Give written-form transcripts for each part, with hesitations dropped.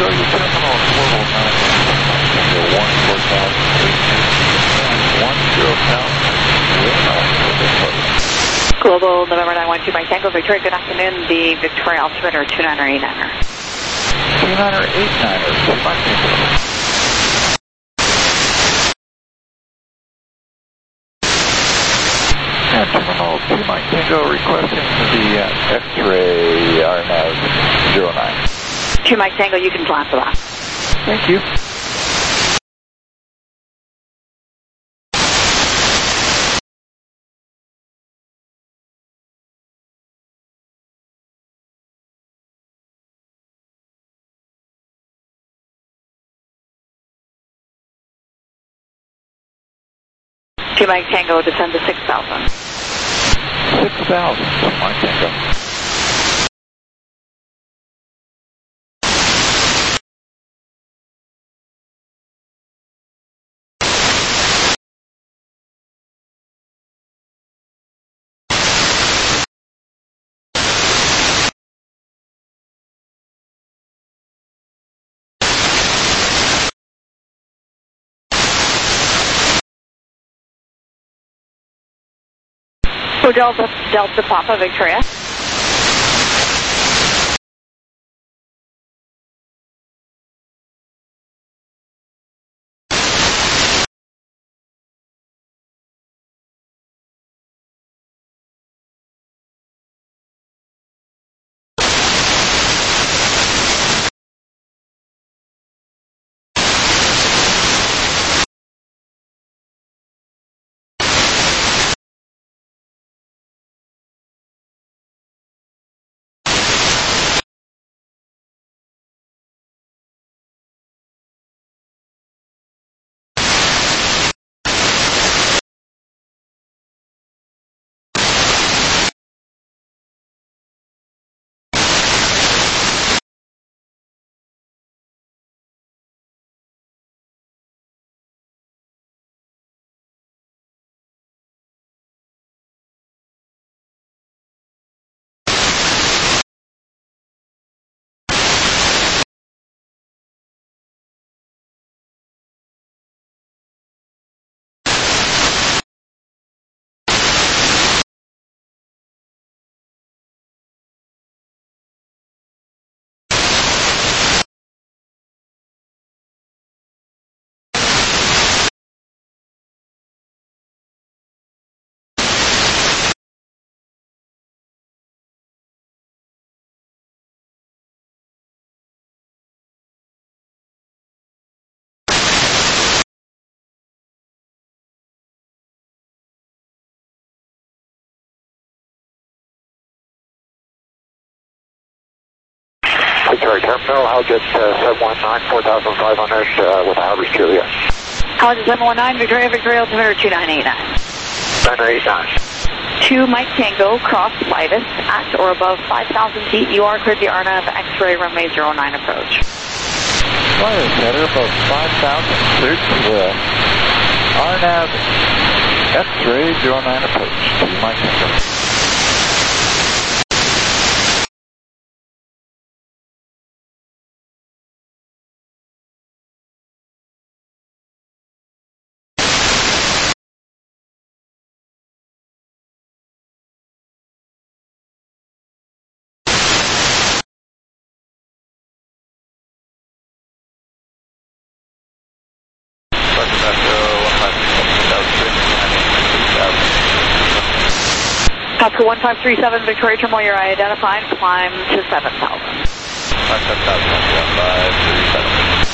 show your terminal Global 9, 10,000, Global November 912 Mike Tango Victoria, good afternoon. The Victoria altimeter 29er 89er. 29er 89er, Mike Tango. And terminal 2 Mike Tango requesting the X-ray RNAV 09. 2 Mike Tango, you can plan for that. Thank you. Two Mike Tango, descend to 6,000. 6,000, Mike Tango. Delta Papa Victoria. Victoria Terminal, I'll get 719, 4,500 with Albert Julia. College 719, Victoria altimeter 2989. 989. 2 Mike Tango, cross Flightus, at or above 5,000 feet. You are cleared the RNAV X-ray runway 09 approach. Flight header above 5,000, cleared to the RNAV X-ray 09 approach to Mike Tango. Oscar 1537, Victoria Terminal, you're identified, climb to 7,000. 7,000, 1537.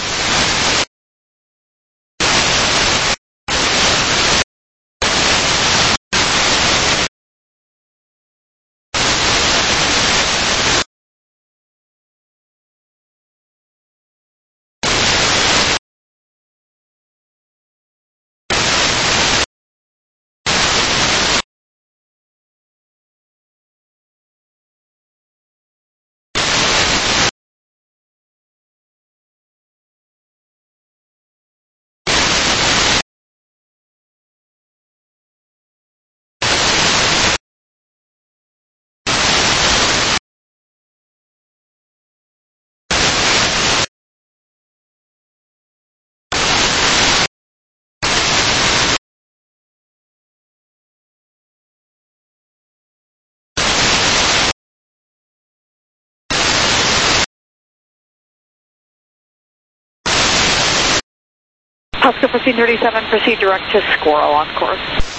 Oscar 1537, proceed direct to Squirrel on course.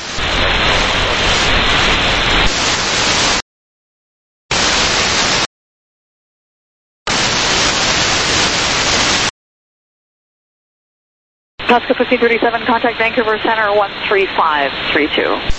Oscar 1537, contact Vancouver Center 13532.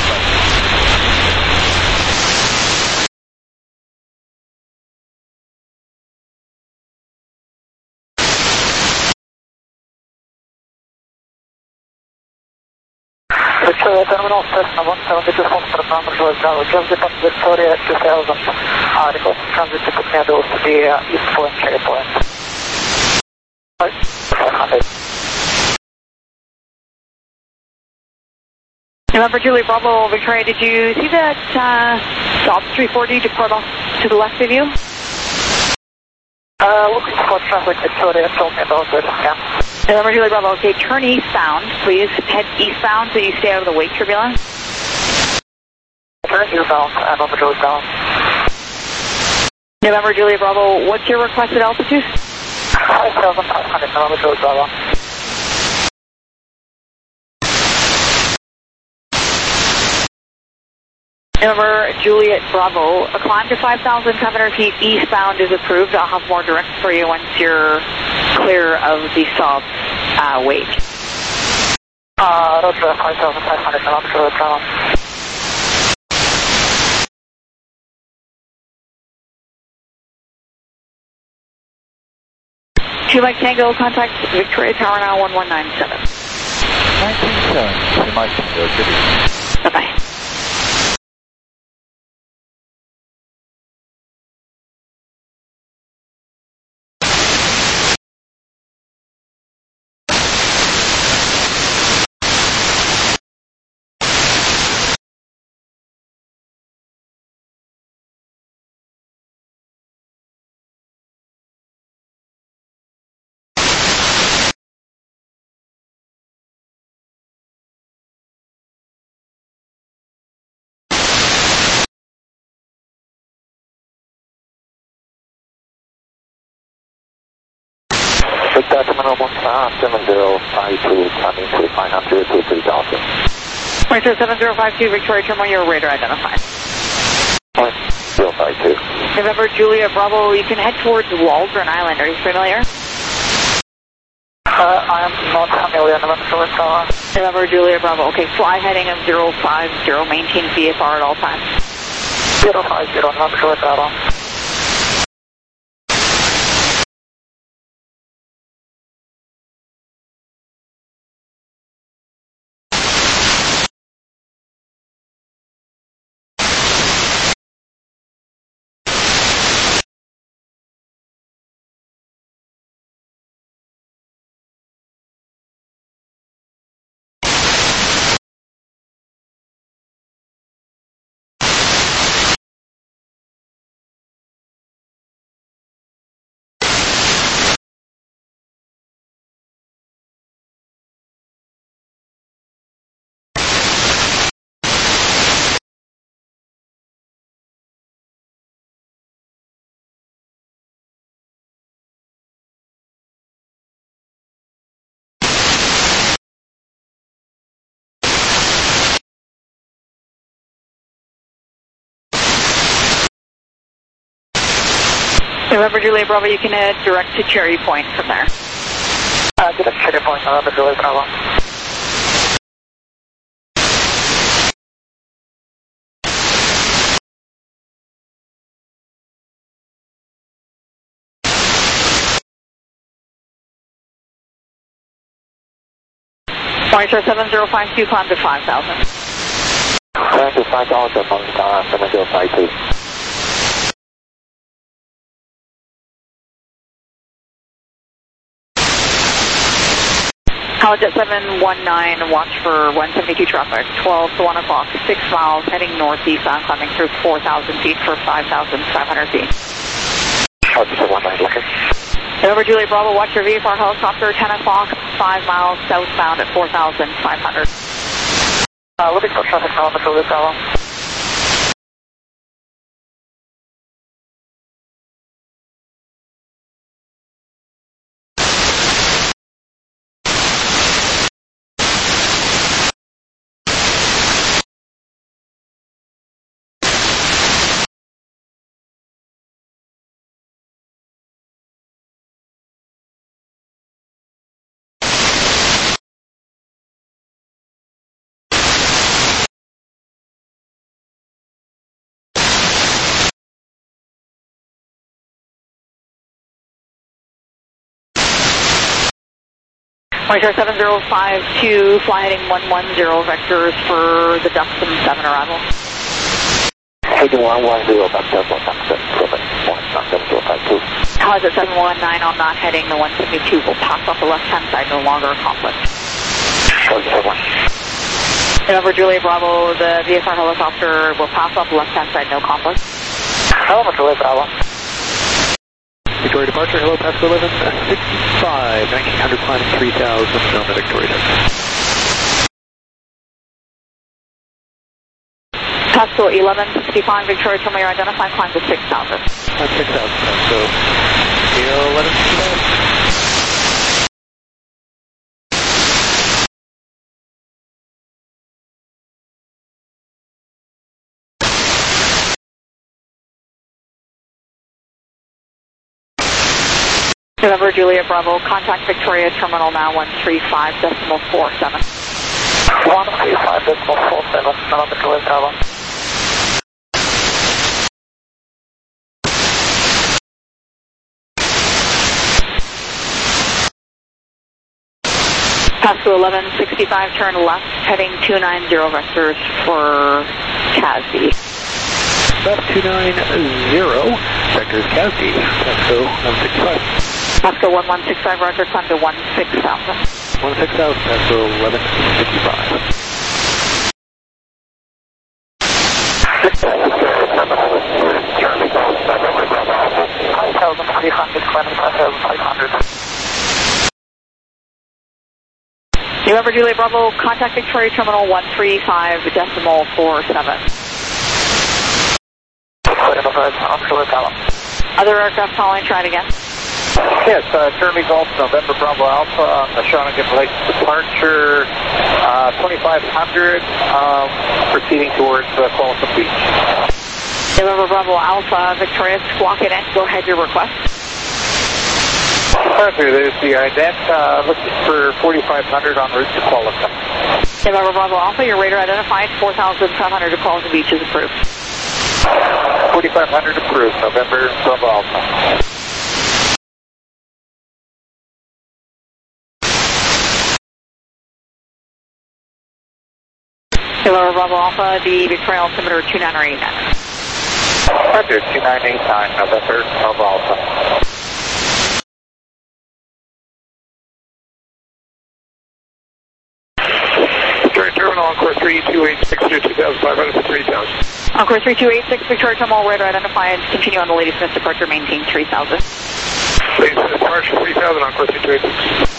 Victoria Terminal, Cessna 172 for the number was Bravo. Just depart Victoria 2000. Article, transit to Commando to the East Point, Cherry Point. 500. November Julie Bravo, Victoria, did you see that Saab 340 depart off to the left of you? Looking for traffic, Victoria told me about it, yeah. November Julie Bravo, okay, turn eastbound, please. Head eastbound so you stay out of the wake turbulence. Turn eastbound, November Julie Bravo. November Julie Bravo, what's your requested altitude? 5,500, November Julie Bravo. November Juliet Bravo, a climb to 5,500 feet eastbound is approved. I'll have more direct for you once you're clear of the Saab wake. Roger, 5,500, November Juliet Bravo. Quebec Tango, contact Victoria Tower now 1197. 1970, Mike Tango, good evening. Bye-bye. Victoria Terminal 7052, climbing to 500 to 3000. Monitor 7052, Victoria Terminal, your radar identified. 052. November Julia Bravo, you can head towards Waldron Island. Are you familiar? I am not familiar, November Julia Bravo. November Julia Bravo, okay, fly heading of 050, maintain VFR at all times. 050, November Julia Bravo. November Julia Bravo, you can head direct to Cherry Point from there. Direct Cherry Point, November Julia Bravo. Monitor 7052, climb to 5,000. Climb to 5,000 from 7052. Howjet 719, watch for 172 traffic, 12 to 1 o'clock, 6 miles, heading northeast, I'm climbing through 4,000 feet for 5,500 feet. Howjet 719, looking. November Julia Bravo, watch your VFR helicopter, 10 o'clock, 5 miles southbound at 4,500. Looking for traffic, November Julia Bravo. Moisture 7052, fly heading 110 vectors for the Duxton 7 arrival. Heading 110, back to 177, How's it 719 on that heading, the 172 will pass off the left-hand side, no longer a conflict. November Juliet Bravo, the VFR helicopter will pass off the left-hand side, no conflict. November Juliet Bravo. Victoria departure, hello, Pasco 1165, 1900 climbing 3000, Noma Victoria. Pasco 1165, Victoria Terminal, you're identifying climb to 6,000. Climb 6,000, so 1165. November Juliet Bravo, contact Victoria Terminal now 135.47. 135.47, November Juliet Bravo. Pasco 1165, turn left, heading 290 vectors for Casby. Left 290, vectors Casby, Pasco 165. Pasco 1165, roger, climb to 16,000. 16,000, Pasco 1165. 5,300, climbing 5,500. November Juliet Bravo, contact Victoria Terminal 135.47. Other aircraft following, try it again. Yes, Jeremy Golf, November Bravo Alpha on the Shawnigan Lake departure, 2500, proceeding towards Qualicum Beach. November Bravo Alpha, Victoria, squawk it in, go ahead, your request. Roger, there's the ident, looking for 4500 en route to Qualicum. November Bravo Alpha, your radar identified, 4,500 to Qualicum Beach is approved. 4500 approved, November Bravo Alpha. November Bravo Alpha, the Victoria altimeter 2989. Roger, 2989, November Bravo Alpha. Victoria Terminal, Encore 3286 to 2,500 to 3,000. Encore 3286, Victoria Terminal, radar identified, continue on the latest missed departure, maintain 3,000. Latest departure 3,000, Encore 3286.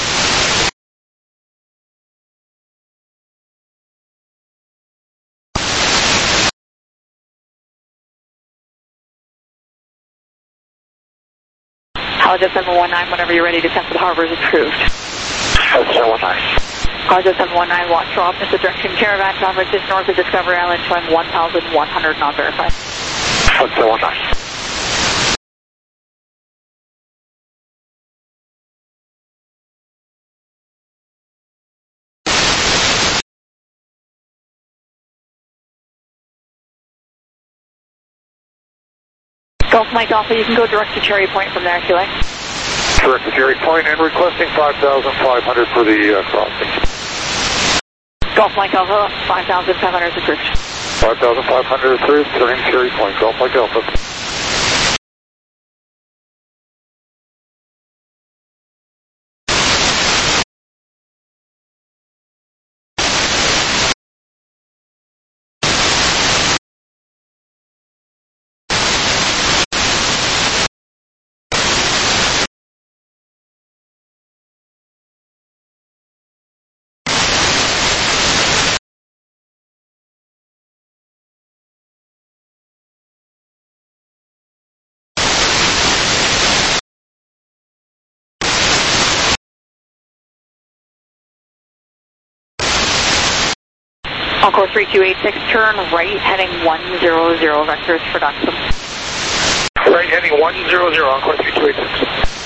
College 719, whenever you're ready to test the harbor is approved. 719. College 719, watch for opposite direction caravan traffic just north of Discovery Island, showing 1,100 not verified. 719. Gulf Mike Alpha, you can go direct to Cherry Point from there if you like. Direct to Cherry Point and requesting 5,500 for the crossing. Gulf Mike Alpha, 5,500 is approved. 5,500 approved, turning Cherry Point, Gulf Mike Alpha. Encore 3286, turn right, heading 100 vectors for Duxton. Right, heading 100, Encore 3286.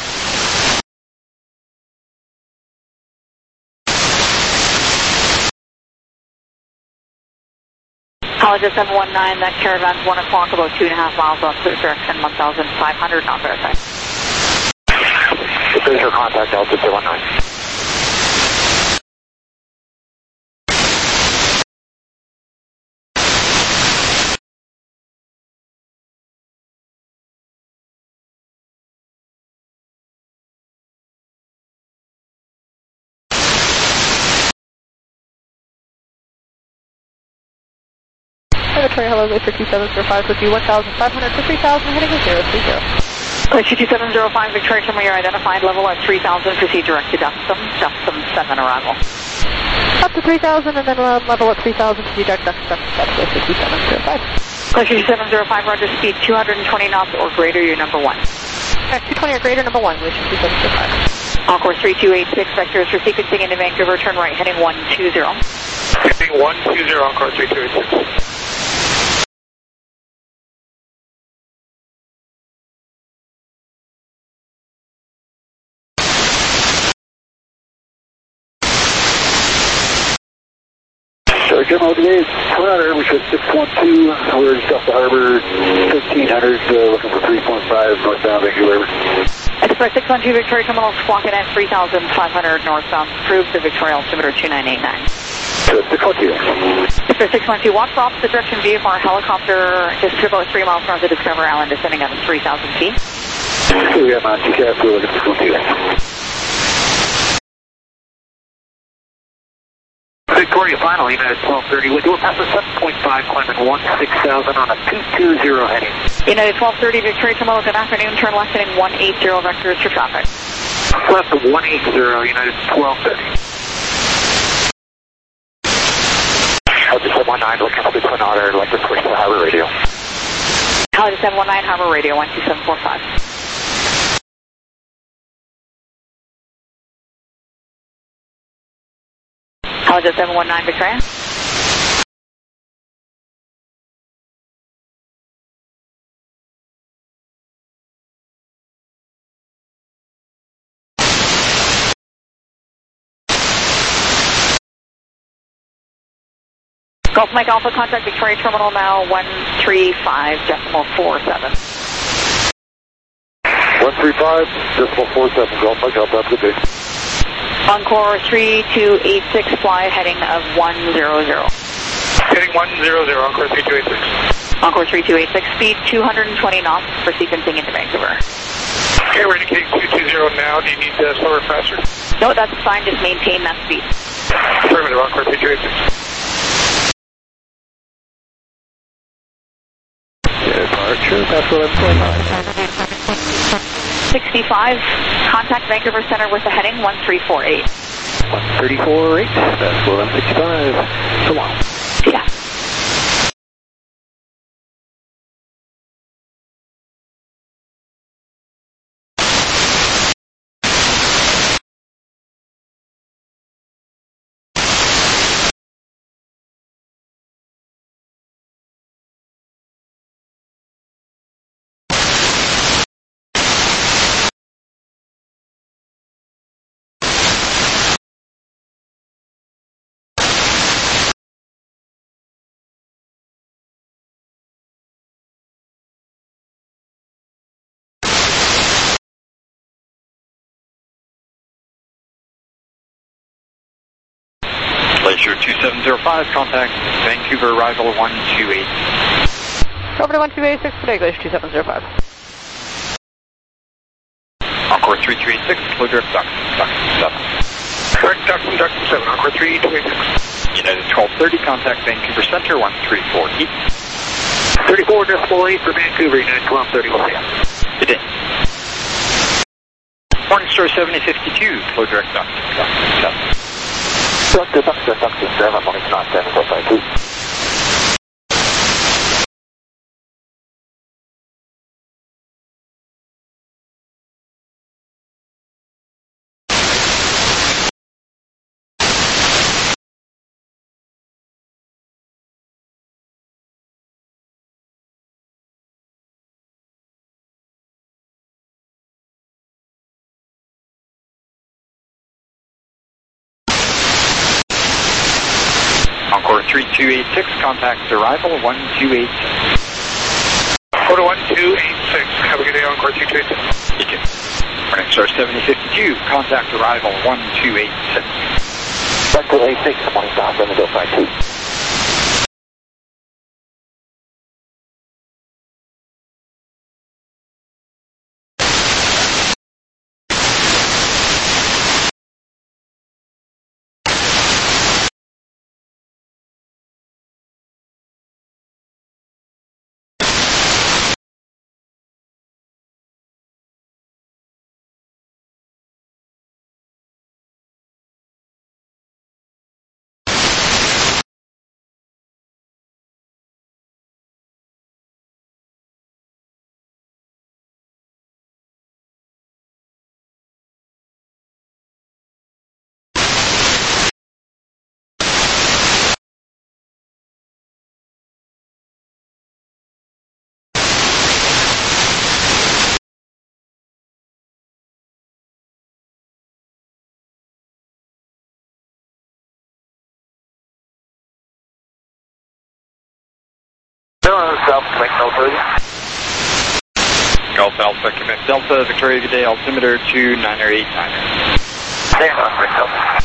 College 719, that caravan's 1 o'clock, about 2.5 miles on clear direction, 1,500 not verified. There's your contact, altitude 19. Victoria, hello, Glacier 2705 with you 1,500 to 3,000, heading to 030. Glacier 2705, Victoria Terminal, you're identified level at 3,000, proceed direct to Dustin 7 arrival. Up to 3,000 and then level at 3,000 to direct Dustin 7, Glacier 2705. Glacier 2705, roger, speed 220 knots or greater, you're number 1. 220 or greater, number 1, Glacier 2705. Encore 3286, vectors for sequencing into Vancouver, turn right, heading 120. Heading 120, Encore 3286. General today is Toronto, we should 612, we're just off the harbor, 1300, looking for 3.5 northbound Vancouver. Express 612 Victoria Terminal, squawking at 3,500 northbound, approved the Victoria altimeter 2989. So 612. Express 612, watch for opposite direction view from our helicopter, just about 3 miles north of Discover Island, descending at 3,000 feet. So we got on TCAS, we're looking for 612. Victoria final, United 1230, with your pass of 7.5, climbing 16,000 on a 220 heading. United 1230, Victoria Terminal, good afternoon, turn left heading 180 vectors for traffic. Left of 180, United 1230. How's 719, looking for the Twin Otter, I'd like to switch to Harbor Radio. How's 719, Harbor Radio, 12745. How's 719, Victoria? Gulf Mike Alpha, contact Victoria Terminal now, 135.47. 135.47, Gulf Mike Alpha, have a good day. Encore 3286, fly heading of 100. Heading 100, Encore 3286. Encore 3286, speed 220 knots for sequencing into Vancouver. Okay, we're indicating 220 now. Do you need slower or faster? No, that's fine, just maintain that speed. Affirmative, Encore 3286. Departure, that's what I'm saying. 65, contact Vancouver Center with the heading 1348. 134.8, that's what I'm 65. So long. Yeah. Glacier 2705, contact Vancouver arrival 128. Over to 1286 today, Glacier 2705. Encore 3286, clear direct Duxton 7. Correct, Duxton 7, Encore 3286. United 1230, contact Vancouver Center 134 east. 34.8 for Vancouver, United 1230, we'll see you. Good day. Morningstar 7052, clear direct Duxton 7. Duxton 7, Morningstar 7452. Encore 3286, contact arrival 1286. Go to 1286. Have a good day, Encore 3286. You too. Morningstar 7052, contact arrival 1286. Central 86, Morningstar 7052. South, make no further. Golf Alpha, commit Delta, Victoria, good day, altimeter 2989. Stand on, make Delta.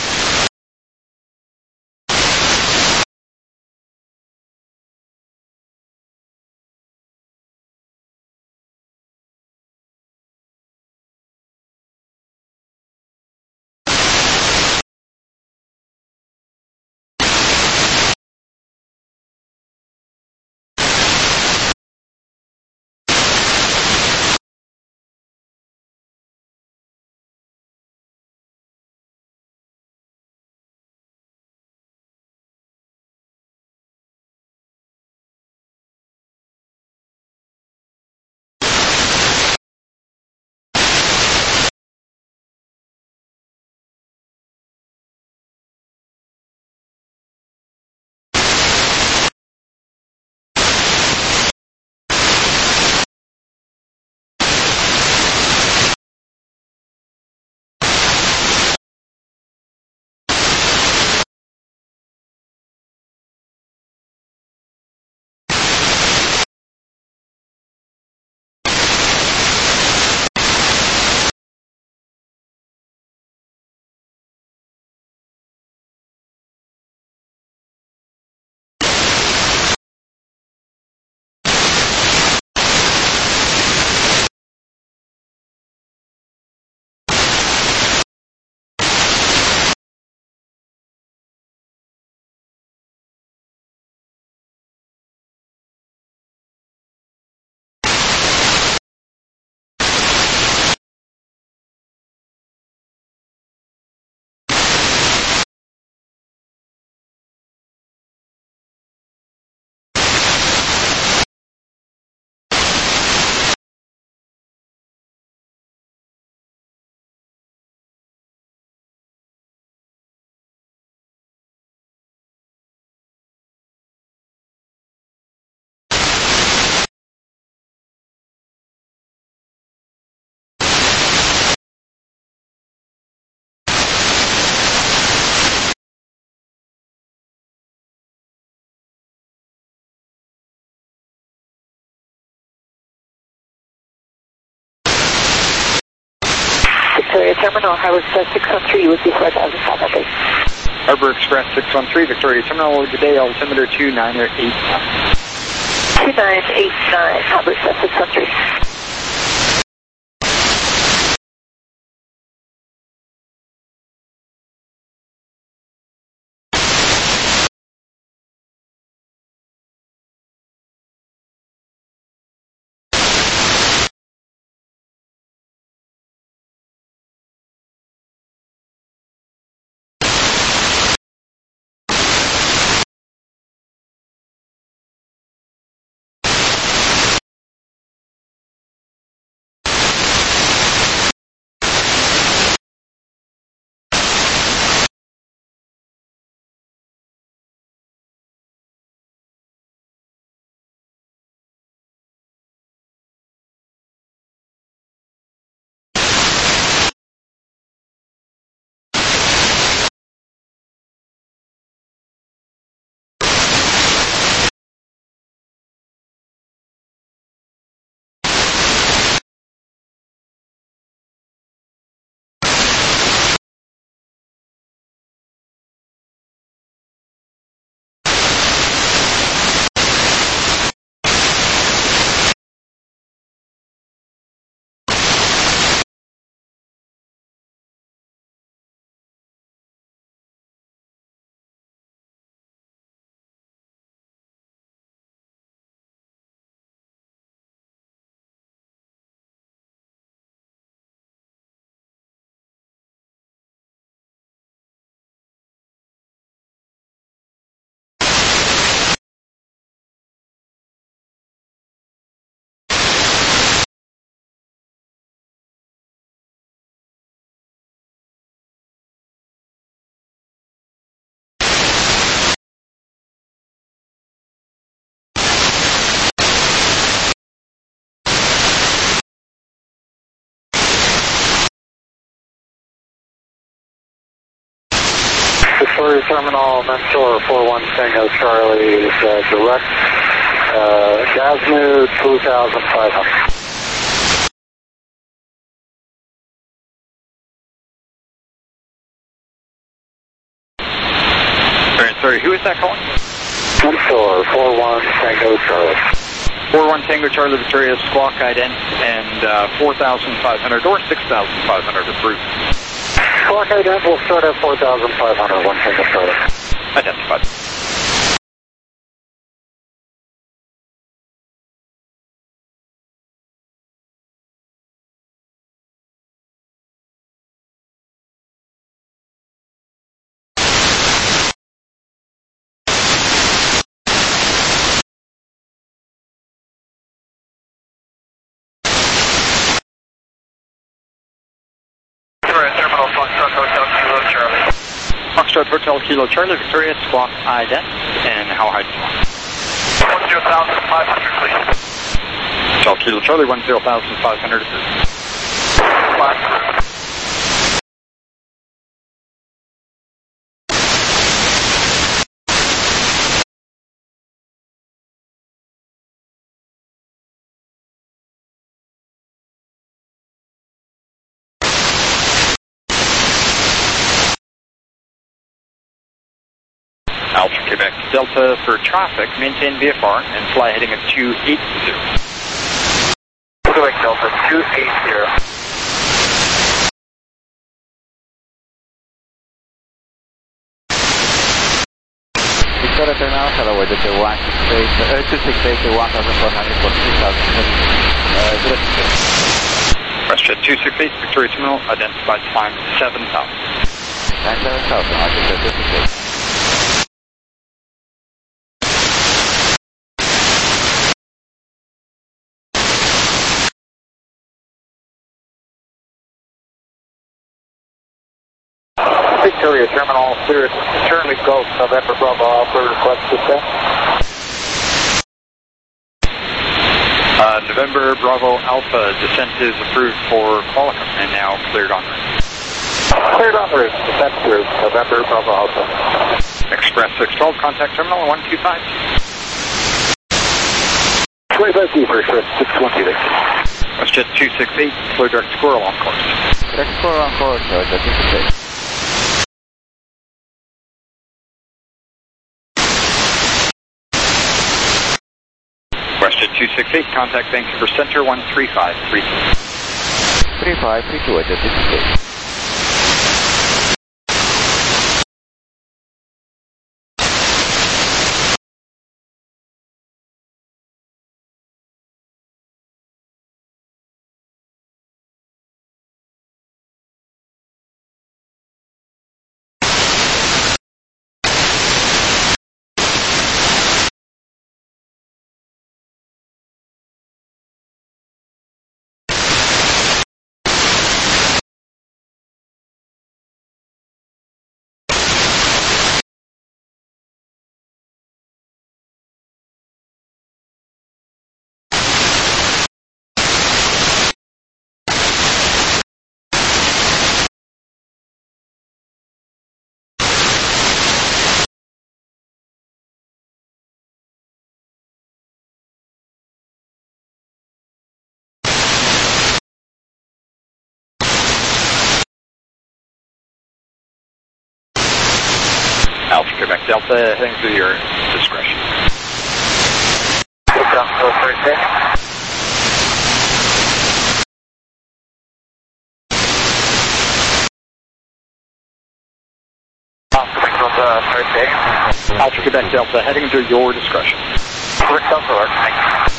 Victoria Terminal, Harbor Express 613 with B4500. Harbor Express 613, Victoria Terminal, good day, altimeter 2989. 2989, Harbor Express 613. Victoria Terminal, Mentor 41 Tango Charlie is direct Gazmu 2,500. Sorry, who is that calling? Consor 41 Tango Charlie. 41 Tango Charlie Victoria, squawk ident, and 4,500 or 6,500 approved. Squawk ident will start at 4,500, 1 Tango Charlie. Identified. Foxtrot Hotel Kilo Charlie Victoria, squawk ident, and how high do you want? 10,500, please. Hotel Kilo Charlie, 10,500 approved. Alpha Quebec Delta for traffic, maintain VFR and fly heading at 280. Quebec Delta 280. Victoria Terminal, hello, we're at 268 to 1,400 for 3,000. Question 268, Victoria Terminal, identified climb 7,000. Climb 7,000, altitude 268. Victoria Terminal, Cirrus Charlie Golf, November Bravo Alpha, request descent. November Bravo Alpha, descent is approved for Qualicum and now cleared en route. Cleared en route, descent through November Bravo Alpha. Express 612, contact terminal 125. 25 deeper, Express 620. WestJet 268, clear direct squirrel on course. Direct squirrel on course, Roger, 268. WestJet 268, contact Vancouver Center 13532. 3532, Roger, 268. Alpha Quebec Delta, heading to your discretion. Alpha Quebec Delta, heading to your discretion. Quebec Delta, thank you.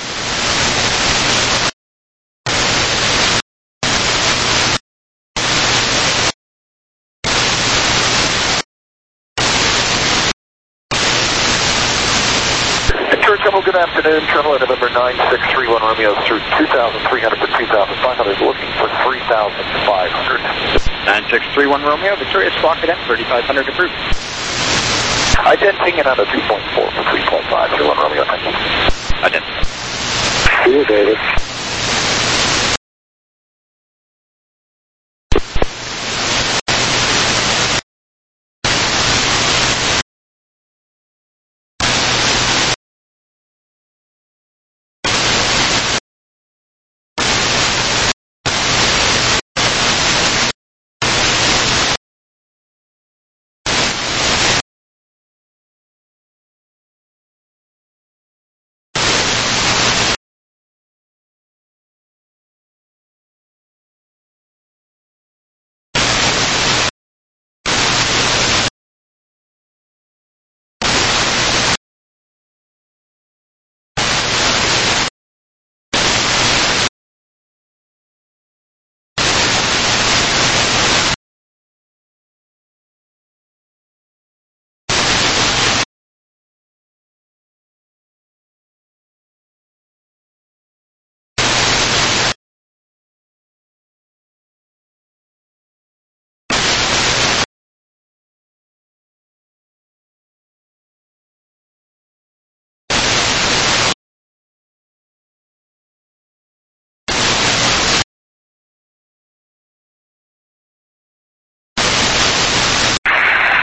Good afternoon, Terminal November 9631 Romeo through 2,300 for 2,500, looking for 3,500. 9631 Romeo, Victoria squawk at 3,500 approved. Identifying it on a 2.4 for 3.5, 01 Romeo, thank you. Identified. See you, David.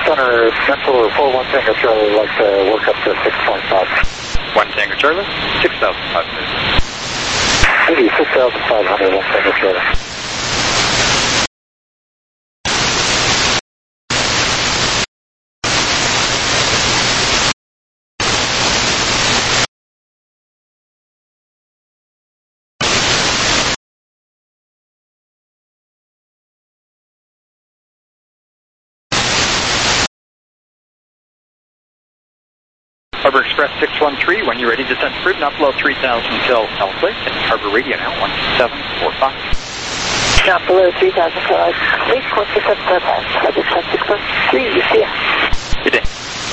Center Central 41 Tango Charlie would like to work up to 6.5. 1 Tango Charlie, 6,500. Maybe 6,500, 1 Tango Charlie. Harbor Express 613, when you're ready, descent approved, and upload 3,000 till Elkley, and Harbor Radio now, 1745. Now below 3,000 till Elkley, 47 descent 613, you see ya. Good day.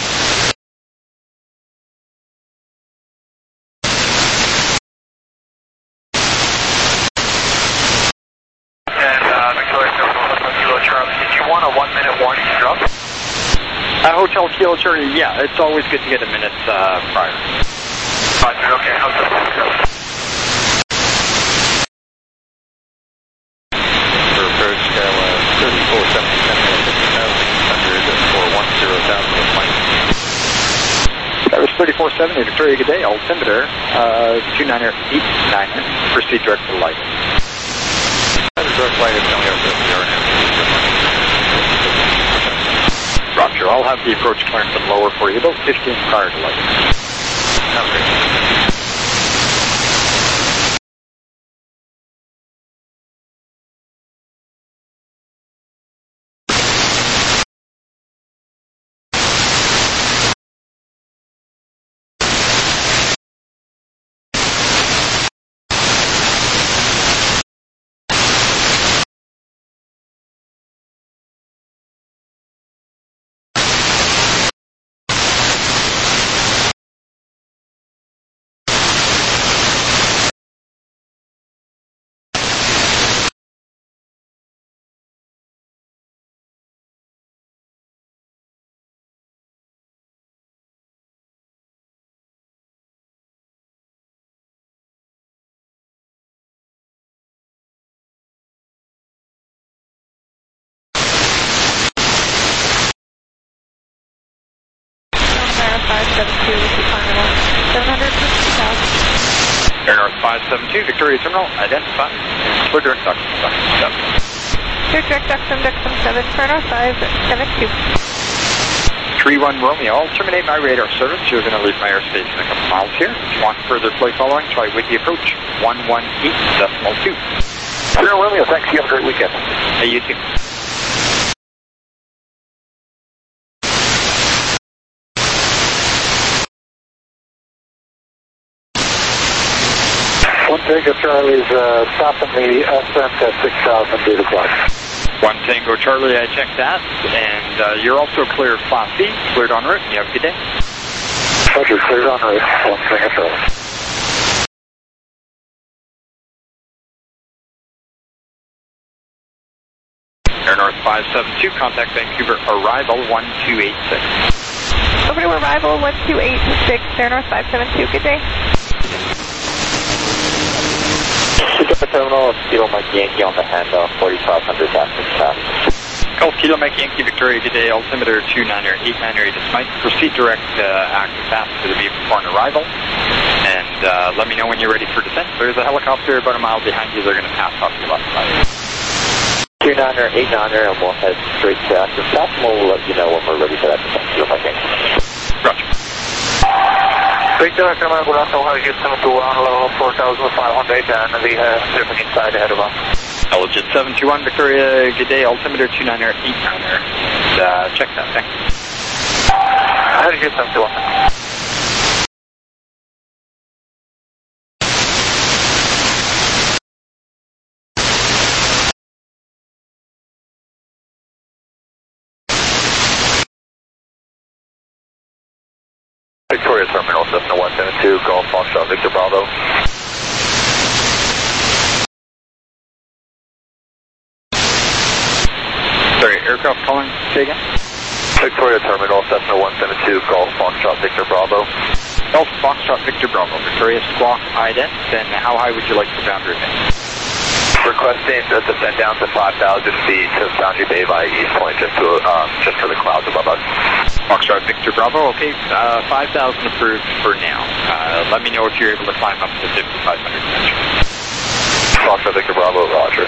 And Victoria Kilo Charlie, did you want a 1-minute warning to drop? Hotel Kilo Charlie, yeah, it's always good to get a minute prior. Okay, how's that? For approach scale 3470, 10,000 for 10,000 That was 3470, Victoria, good day, altimeter 29889, proceed direct to the light. Direct flight is only over Roger, I'll have the approach clearance and lower for you, about 15 prior to light. Sounds great. Air North 572, Victoria Terminal, identified. Clear direct Duxton 7. Clear direct Duxton 7, Colonel 572. 31 Romeo, I'll terminate my radar service. You're going to leave my airspace in a couple miles here. If you want further flight following, try Whitby approach 118.2. 0 Romeo, thanks. You have a great weekend. Hey, you too. One Tango Charlie's stopping the ascent at 6,000 due to clock. 1 Tango Charlie, I checked that, and you're also cleared Class C, cleared en route. You have a good day. Roger, cleared en route. 1 Tango Charlie. Air North 572, contact Vancouver, arrival 1286. Over to arrival 1286, Air North 572, good day. Terminal, Kilo Mike Yankee on the handoff, 4,500 active pass. Golf Kilo Mike Yankee, Victoria, good day, altimeter 29898 is Mike. Proceed direct active pass to the vehicle for an arrival, and let me know when you're ready for descent. There's a helicopter about a mile behind you. They're going to pass off your left side. 29890, and we'll head straight to active pass, and we'll let you know when we're ready for that descent. Kilo Mike Yankee. Roger. Victor, Command, good afternoon, Houston to level 4,500, and we have tripping inside ahead of us. Legit 721, Victoria, good day, altimeter 29889, and check that, thanks. Ahead of Houston to 1. Victoria Terminal, Cessna 172, Golf Foxtrot, Victor Bravo. Sorry, aircraft calling, say again? Victoria Terminal, Cessna 172, Golf Foxtrot, Victor Bravo. Golf Foxtrot, Victor Bravo. Victoria Squawk ident, and how high would you like the boundary? Requesting a descent down to 5,000 feet to Foundry Bay by East Point, just for the clouds above us. Foxtrot Victor Bravo, okay, 5,000 approved for now. Let me know if you're able to climb up to 5,500. Foxtrot Victor Bravo, roger.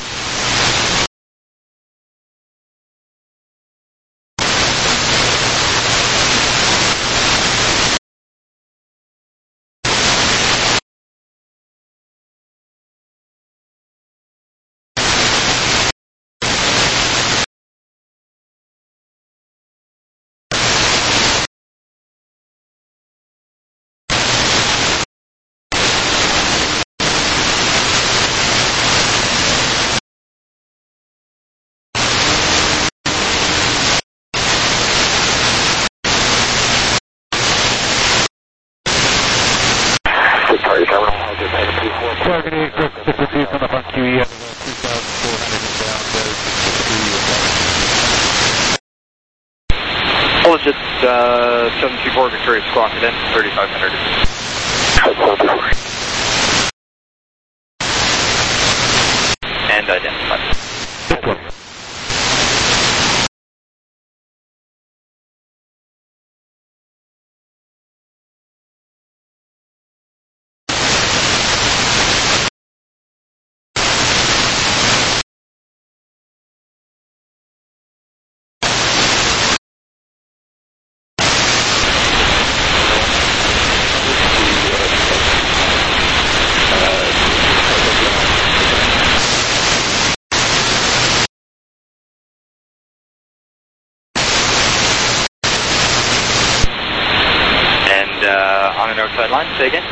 Targeting difficulties on the front QE at 2,400 inbound, Legit 724 Victoria Squawk at 3,500. And identified. On an outside line, say again.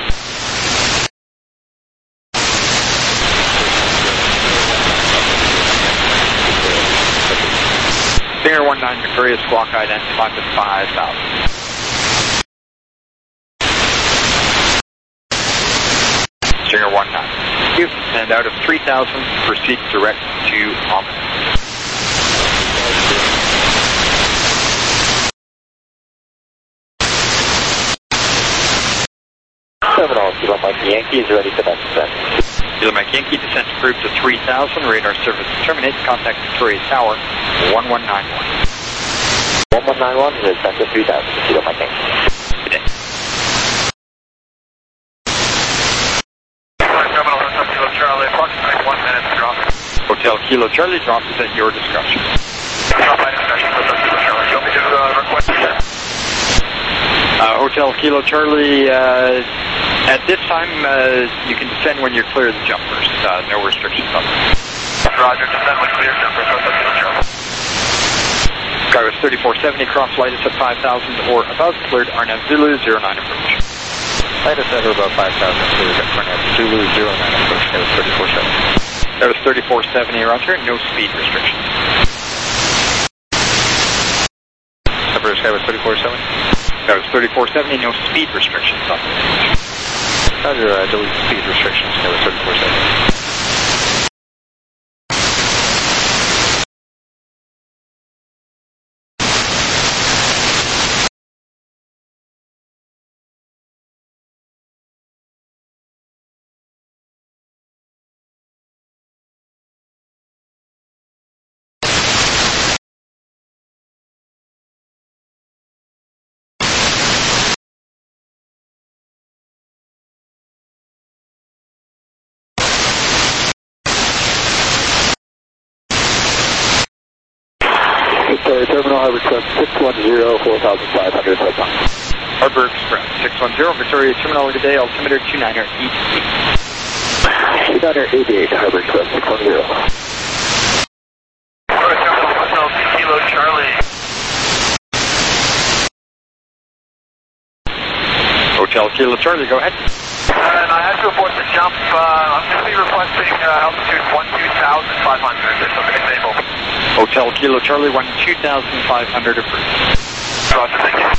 Stinger 19 Victoria Squawk identified to 5,000. Stinger 19. You send out of 3,000, proceed direct to Omni. Terminal, Kilo Mike Yankee is ready for that descent. Kilo Mike Yankee, descent approved to 3,000, radar service terminated, contact Victoria Tower, 1191. 1191, descent to 3,000, Kilo Mike Yankee. Good day. Terminal, Hotel Kilo Charlie, approximately 1 minute to drop. Hotel Kilo Charlie, drop is at your discretion. Drop by discussion, Hotel Kilo Charlie. Do you want me to request descent? Hotel Kilo Charlie, at this time, you can descend when you're clear of the jumpers. No restrictions on that. Roger, descend when clear, jumpers, Hotel Kilo Charlie. Skywest 3470, cross lattice at 5,000 or above, cleared RNAV Zulu 09 approach. lattice at about 5,000, cleared RNAV Zulu 09 approach, Skywest 3470. Skywest 3470, roger, no speed restrictions. Number Skywest 3470? Skywest 3470, no speed restrictions on the range. Roger, delete speed restrictions, Skywest 3470. Terminal Harbor Express 610, 4,500 southbound. Harbor Express 610, Victoria Terminal today, altimeter 2988. 2988, Harbor Express 610. Hotel Kilo Charlie. Hotel Kilo Charlie, go ahead. And I have to report the jump. I'm going to be requesting altitude 12,500. If something is able. Hotel Kilo Charlie, 12,500 approved. Roger, thank you.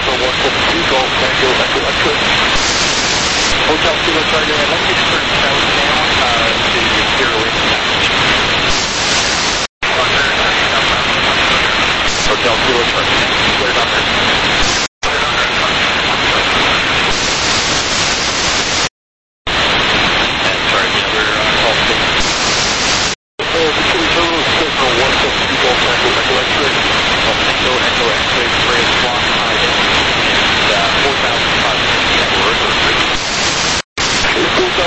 Cessna 172 Golf Tango Echo X-ray. Hotel Kilo Charlie, I'd like you to turn south now to clear away from that. Hotel Kilo Charlie, cleared on there. And sorry, the other call statement. Detroit Terminal, Cessna 172 Golf Tango Echo X-ray. Tango Echo X-ray, spray is block high and 4,500 feet. We're over.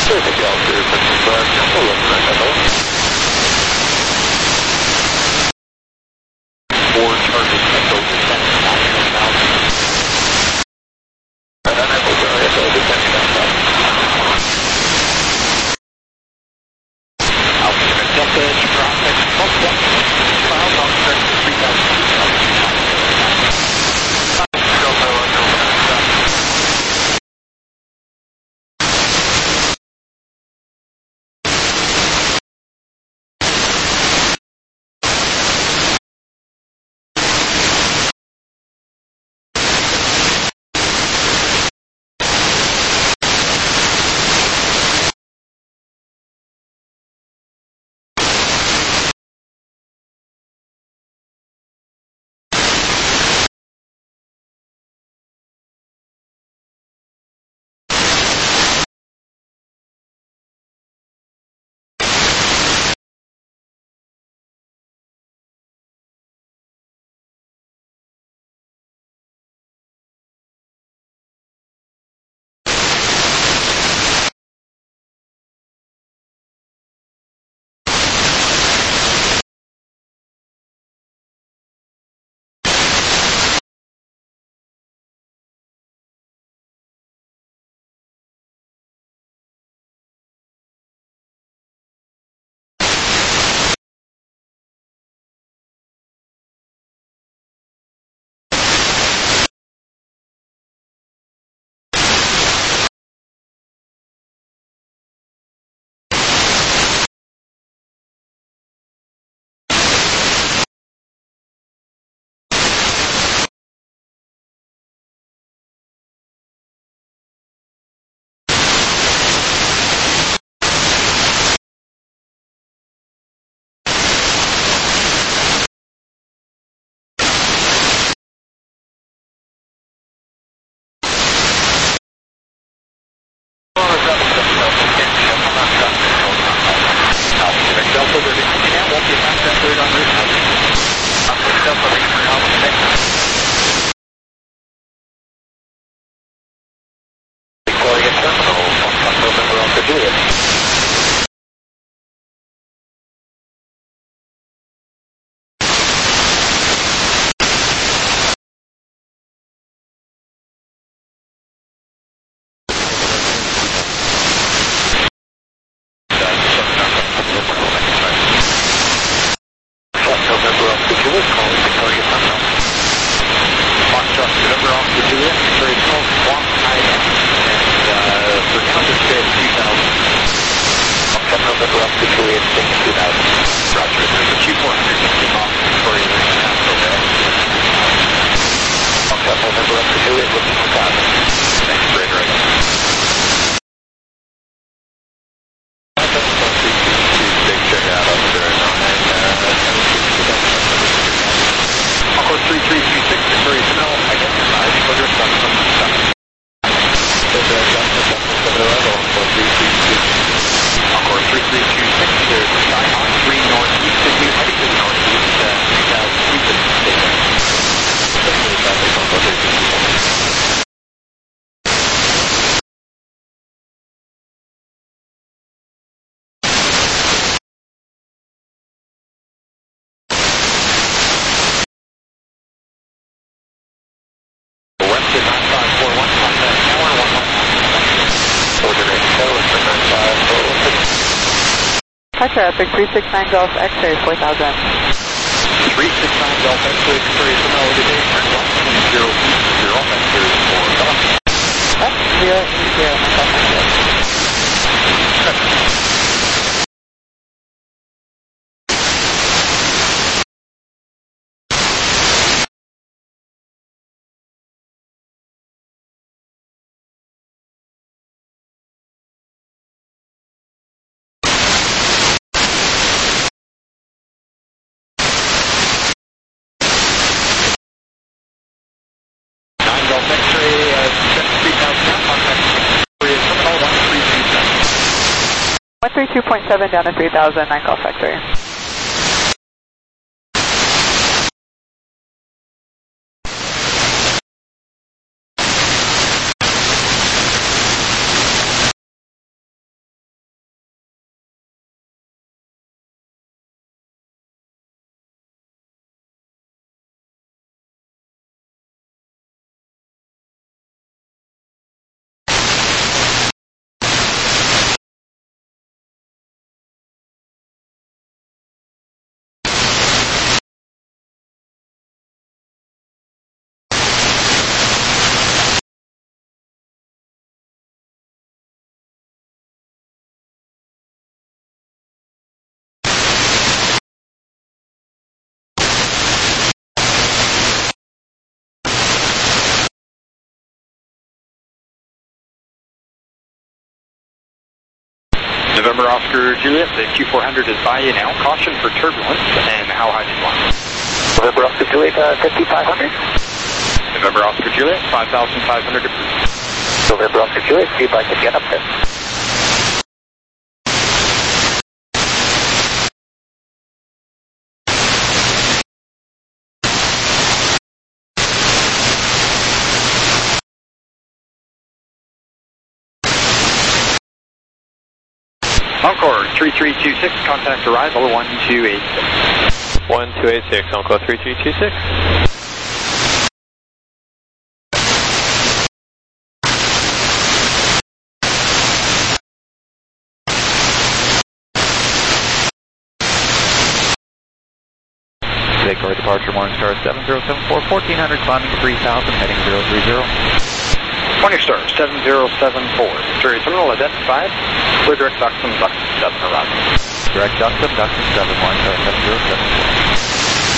Hi traffic, 369 Golf X-ray 4000. 369 Golf X-ray, Victoria Sonoma, today, turn 120 east, 0 X-ray for Golf. Up, 080, Golf X-ray. Golf X-ray, 73,000, contact Victoria Sonoma, 1327. 132.7 down to 3000, 9 Golf X-ray. November Oscar Juliet, the Q400 is by you now. Caution for turbulence, and how high do you want? November Oscar Juliet, 5500. November Oscar Juliet, 5,500 approved. November Oscar Juliet, see if I can get up there. Encore 3326, contact arrival 1286. 1286, Encore 3326. Take departure Morningstar 7074, 1400, climbing 3000, heading 030. Morningstar 7074, Victoria Terminal identified. Clear direct Duxton 7 arrival. Direct Duxton 7, Morningstar 7074.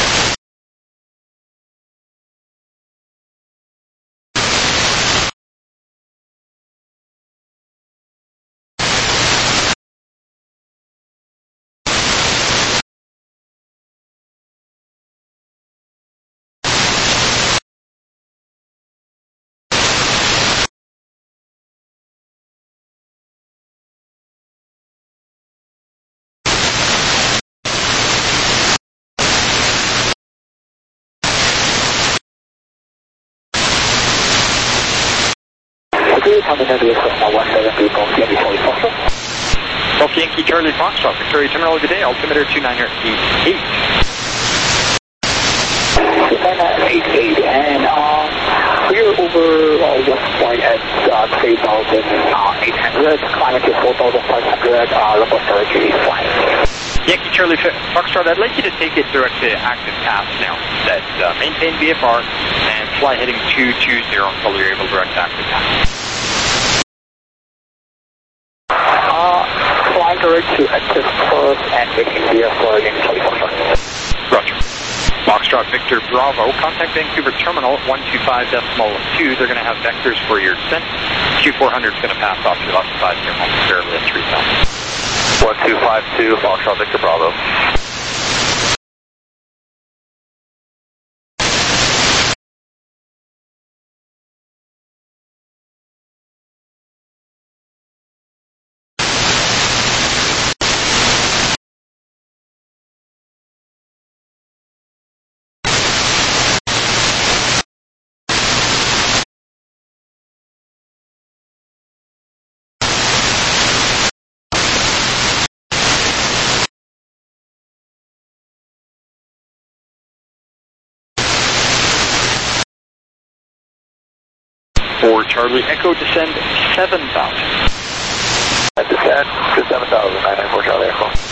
Golf Yankee Charlie Foxtrot, Victoria Terminal, good day, altimeter 2988. 2988, and we're over West Point at 3,800, climbing to 4,500, local storage is fine. Yankee Charlie Foxtrot, I'd like you to take it direct to active path now. That maintain VFR and fly heading 220 until you're able to direct active path. Flying direct to active first and making VFR in California. Roger. Foxtrot Victor Bravo, contact Vancouver Terminal 125.2. They're going to have vectors for your descent. Q400 is going to pass off your left side here momentarily at 3000. 1252, Foxtrot Victor Bravo. For Charlie Echo, descend 7,000. Descend to 7,000, 994 Charlie Echo.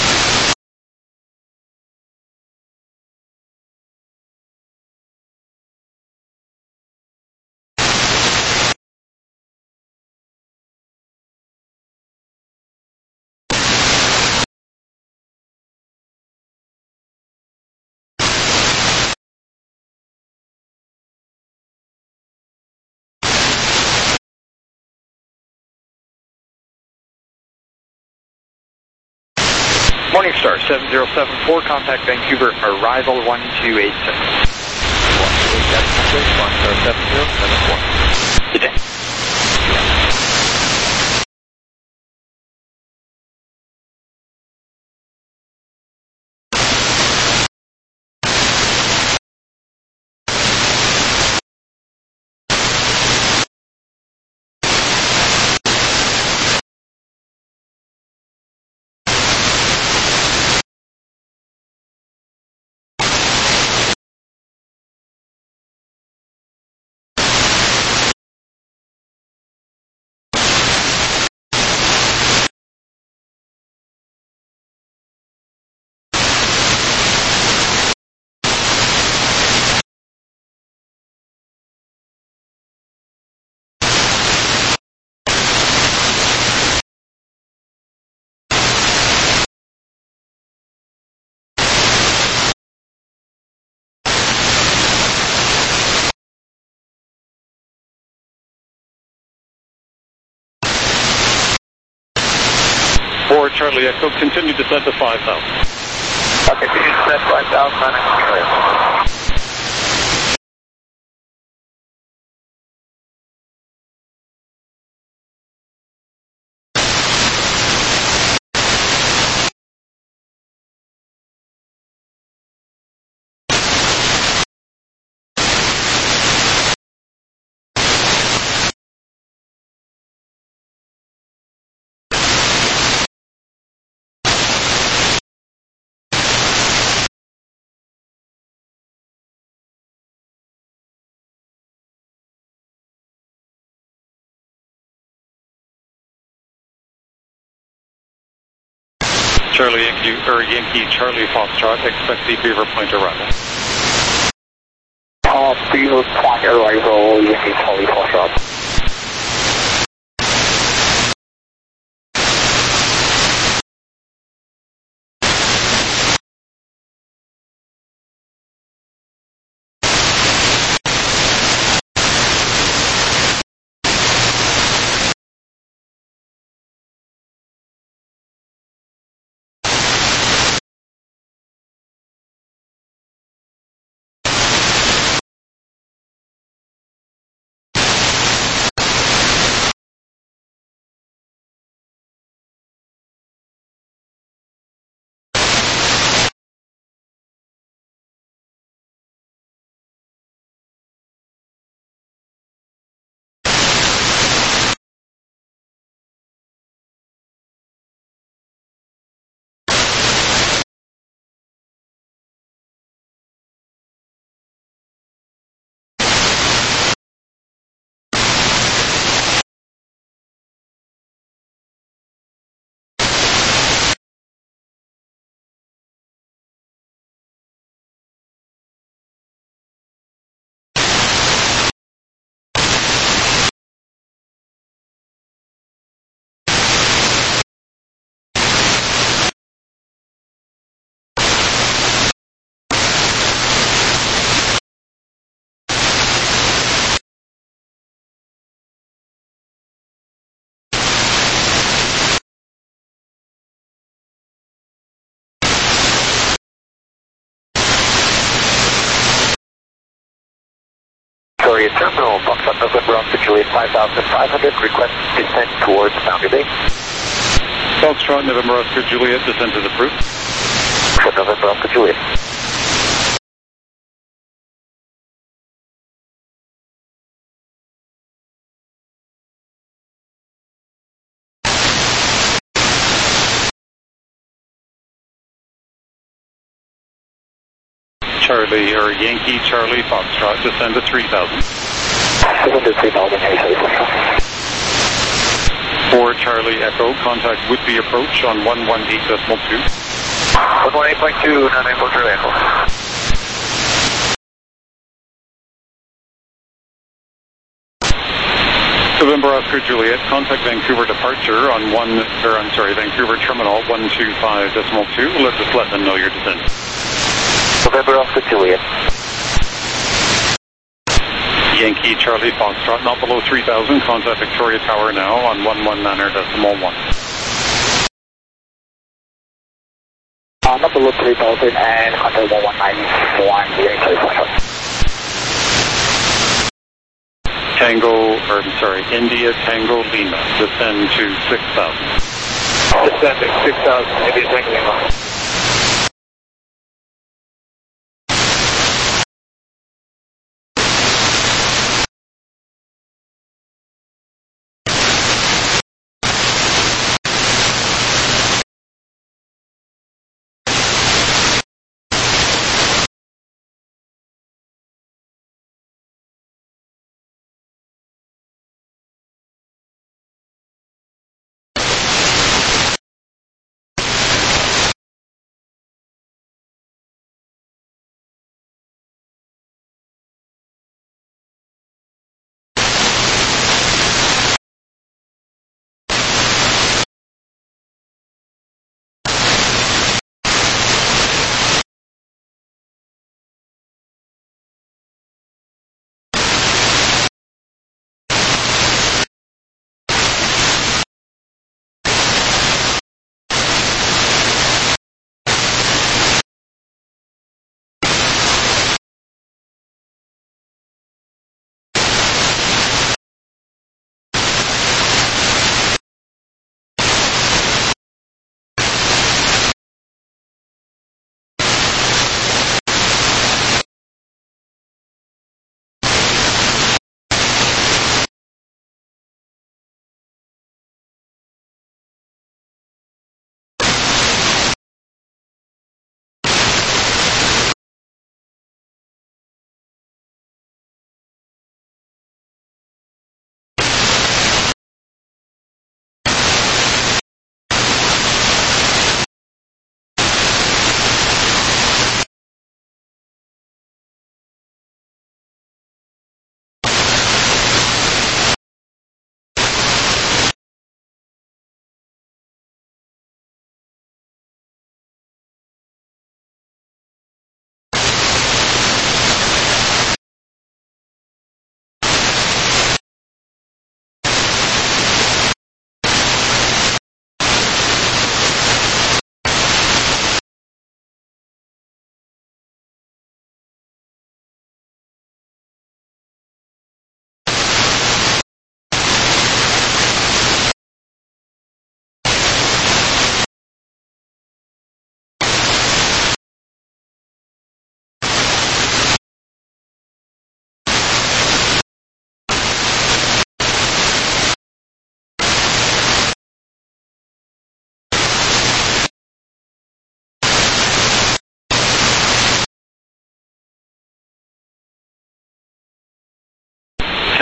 Morningstar 7074, contact Vancouver, arrival 1286. 1286, Morningstar 7074. Good day. 4 Charlie Echo, continue descent to 5,000. Okay, continue descent 5,000. Charlie Yankee Charlie Foxtrot, expect the Beaver Point arrival. Beaver Point arrival, Yankee Charlie Foxtrot. Victoria Terminal, Foxtrot November Oscar Juliet 5,500, request descent towards Boundary Bay. Foxtrot November Oscar Juliet, descent is approved. Foxtrot November Oscar Juliet. Yankee Charlie Foxtrot, descend to 3,000. Descend to 3,000, Yankee Charlie Foxtrot. 4 Charlie Echo, contact would-be approach on 118.2. 118.2, 994 Charlie Echo. November Oscar Juliet, contact Vancouver departure on Vancouver Terminal 125.2. Let them know your descent. November Oscar Juliet. Yankee Charlie Foxtrot, not below 3,000, contact Victoria Tower now on 119.1. Not below 3,000 and contact 119.1, Yankee Charlie Foxtrot. India Tango Lima, descend to 6,000. Descending 6,000, India Tango Lima.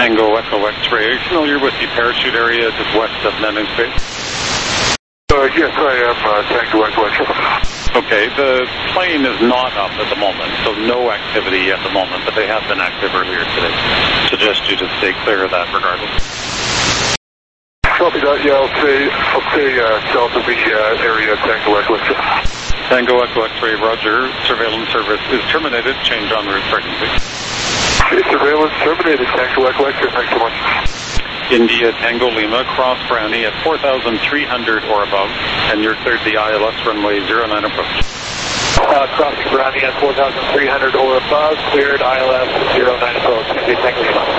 Tango Echo X-ray. Are you familiar with the parachute area just west of Nanu Space? Yes, I am Tango Echo X-ray. Okay, the plane is not up at the moment, so no activity at the moment, but they have been active earlier today. Suggest you to stay clear of that regardless. Copy that, yeah, I'll stay south of the area Tango Echo X-ray. Tango Echo X-ray, roger. Surveillance service is terminated. Change en route frequency. Surveillance terminated, Tango Echo X-ray, thanks so much. India Tango Lima, cross Brownie at 4,300 or above, and you're cleared the ILS runway 09 approach. Crossing Brownie at 4,300 or above, cleared ILS 09 approach. India Tango Lima.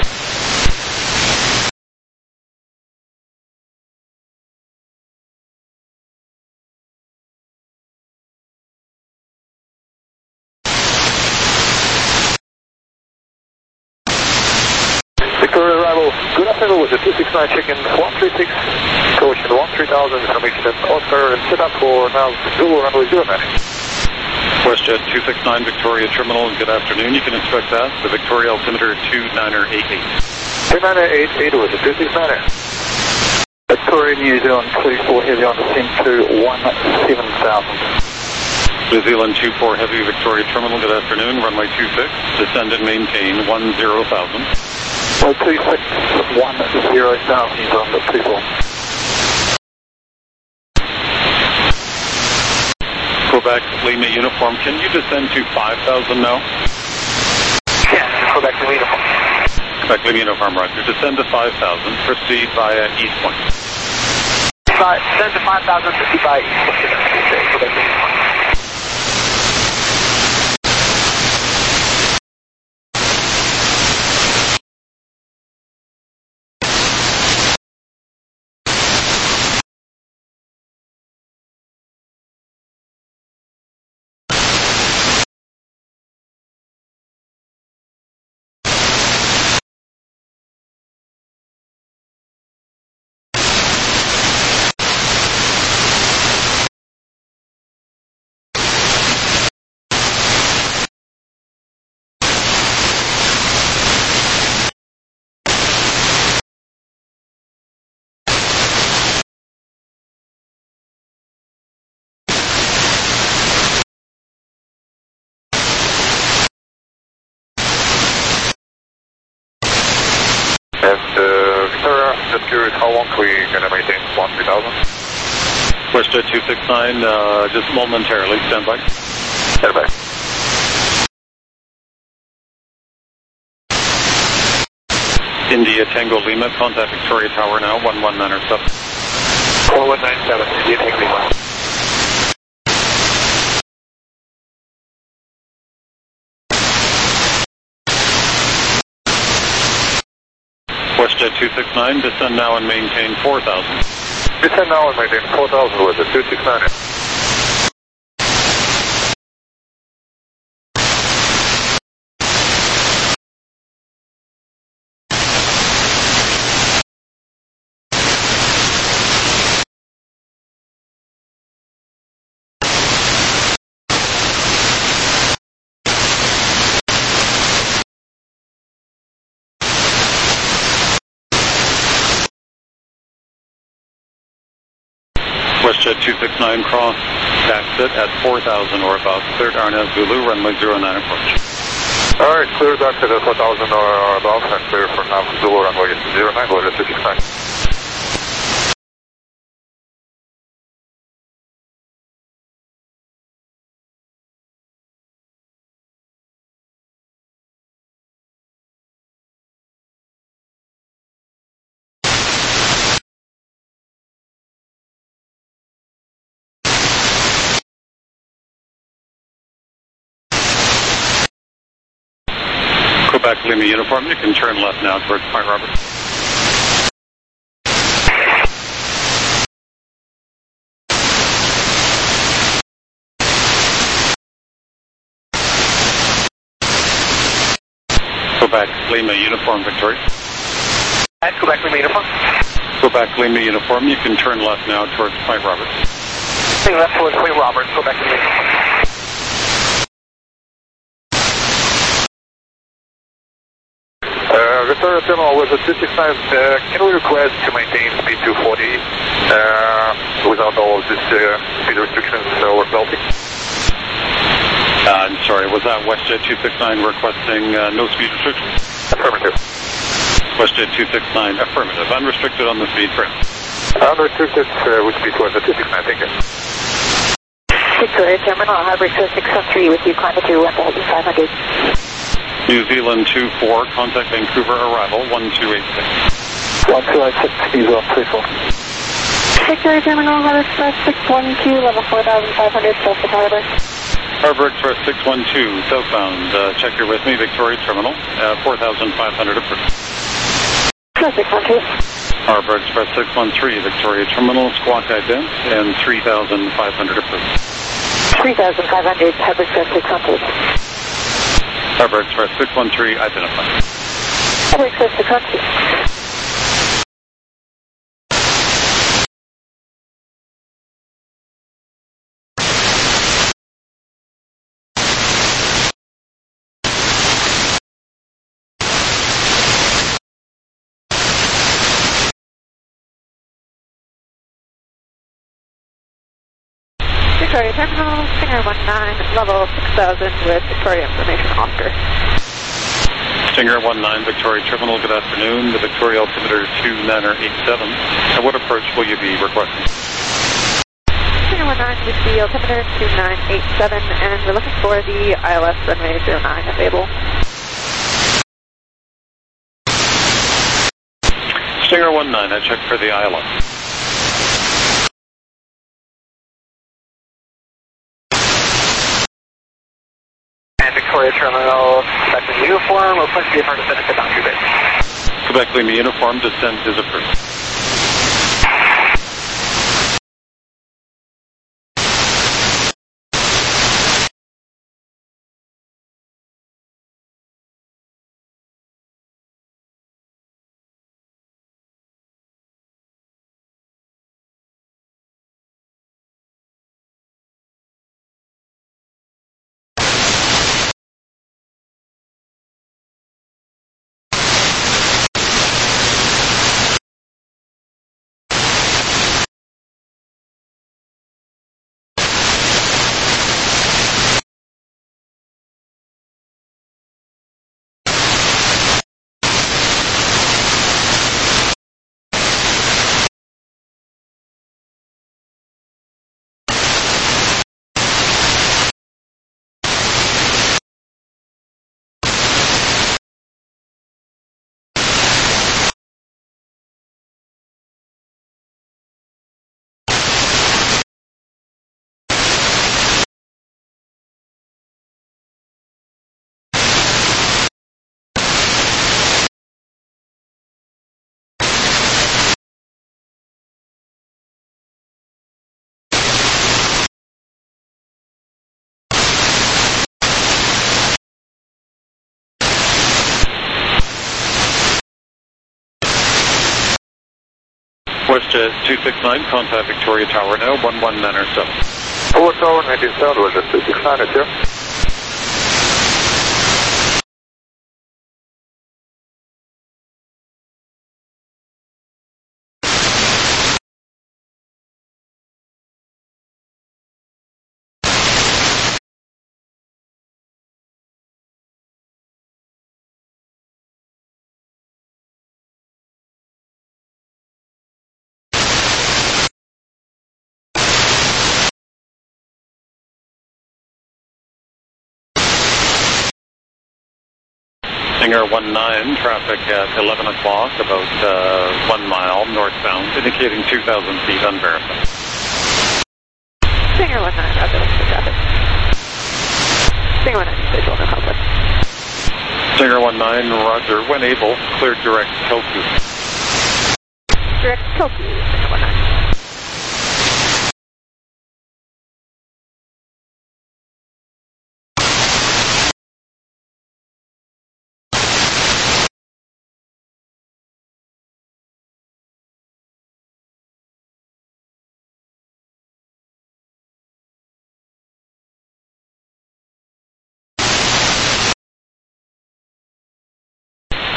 Victoria arrival, good afternoon with the 269 chicken 136, coach 13000, information Oscar, and set up for now Zulu runway 09. WestJet 269 Victoria Terminal, good afternoon. You can expect that, the Victoria altimeter 2988. 2988 with the 269. Victoria New Zealand 24 heavy on descent to 17,000. New Zealand 24 Heavy Victoria Terminal, good afternoon. Runway 26, descend and maintain 10,000. 26, 10,000 on the people. Quebec Lima Uniform, can you descend to 5,000 now? Yes, Quebec Lima Uniform. Quebec Lima Uniform, roger. Descend to 5,000, proceed via East Point. Descend to 5,000, proceed by East Point. Quebec Lima Uniform. Victoria, just curious, how long are we going to maintain 13,000? WestJet 269, just momentarily, stand by. Stand by. India Tango Lima, contact Victoria Tower now, 1197. 4197, India Tango Lima. WestJet 269, descend now and maintain 4,000. Descend now and maintain 4,000 with the 269. WestJet 269, cross exit at 4,000 or above, cleared Arnaz Zulu, runway 09 approach. Alright, clear back to the 4,000 or above, and clear for now Zulu, runway 09, go to 269. Quebec Lima Uniform, you can turn left now towards Point Roberts. Quebec Lima Uniform, Victoria. Quebec Lima Uniform. Quebec Lima Uniform, you can turn left now towards Point Roberts. Turning left towards Point Roberts, Quebec Lima Uniform. Victoria Terminal with a 269, can we request to maintain speed 240 without all of this speed restrictions over belting? I'm sorry, was that WestJet 269 requesting no speed restrictions? Affirmative. WestJet 269, affirmative. Unrestricted on the speed frame. Unrestricted with speed was a 269, thank you. Victoria Terminal, Harbor 613 with you, climb to 1,500. New Zealand 24, contact Vancouver arrival 1286. 1286, speed zone 34. Victoria Terminal, Harbor Express 612, level 4,500, south of Harbor. Harbor Express 612, southbound. Check you're with me, Victoria Terminal, 4,500 approved. 612. Harbor Express 613, Victoria Terminal, squawk ident, and 3,500 approved. 3,500, Harbor Express 612. Harbor Express 613, identified. Harbor Express 612. Victoria Terminal, Stinger 19, level 6000 with Victoria Information Oscar. Stinger 19, Victoria Terminal, good afternoon. The Victoria altimeter 2987. And what approach will you be requesting? Stinger 19 with the altimeter 2987, and we're looking for the ILS runway 09 available. Stinger 19, I checked for the ILS. Victoria Terminal, Quebec Lima Uniform, request to be affirmed descent to boundary base. Quebec Lima Uniform, descent is approved. WestJet 269, contact Victoria Tower now, 11907. Tower 97 was a 269, it's here. Stinger 19, traffic at 11 o'clock, about 1 mile northbound, indicating 2,000 feet unverified. Stinger 19, roger, looks for traffic. Stinger 19, visual, no conflict. Stinger 19, roger, when able, clear direct Toku. Direct Toku, Stinger 19.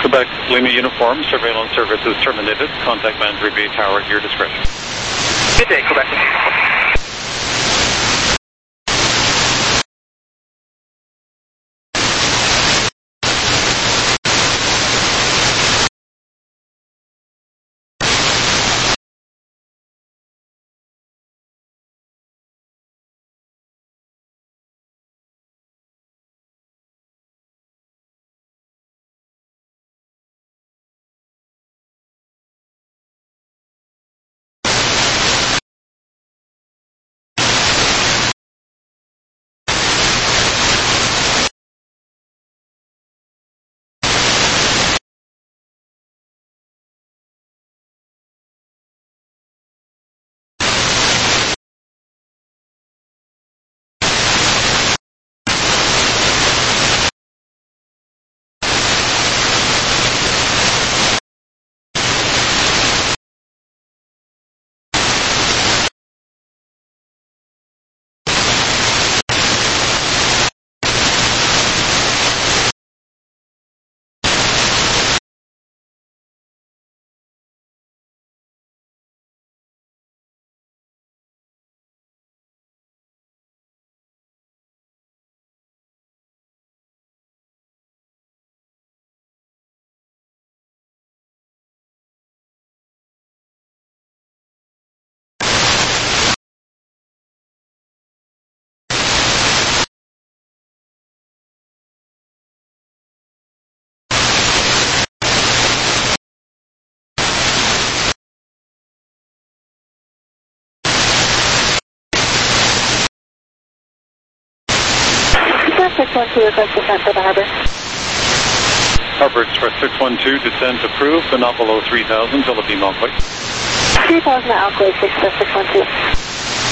Quebec Lima Uniform, surveillance service is terminated. Contact Mandalay Bay Tower at your discretion. Good day, Quebec. Request descent for the harbor. Harbor Express 612, descent approved, but not below 3,000, Philippine Alquay. 3,000 at Alquay, Express 612.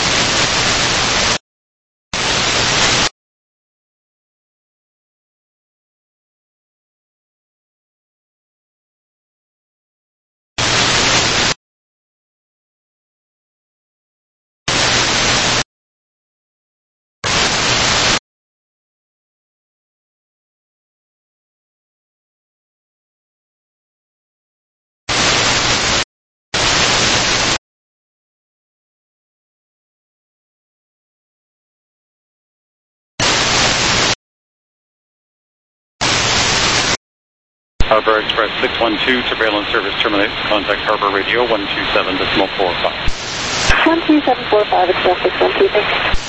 Harbor Express 612, surveillance service terminates. Contact Harbor Radio 127.45. 12745, Express 612, thanks.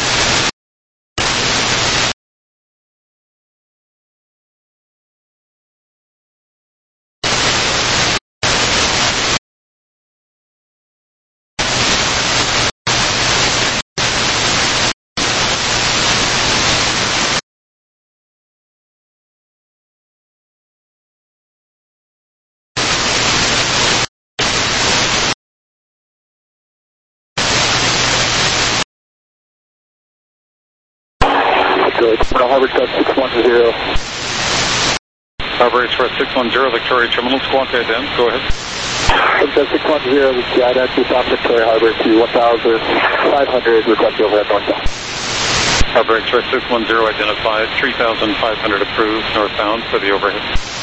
Harbor Express 610. Harbor Express 610, Victoria Terminal, squawk ident, go ahead. Express 610, this is the ident to South Victoria Harbor to 1,500, request overhead northbound. Harbor Express 610 identified, 3,500 approved, northbound for the overhead.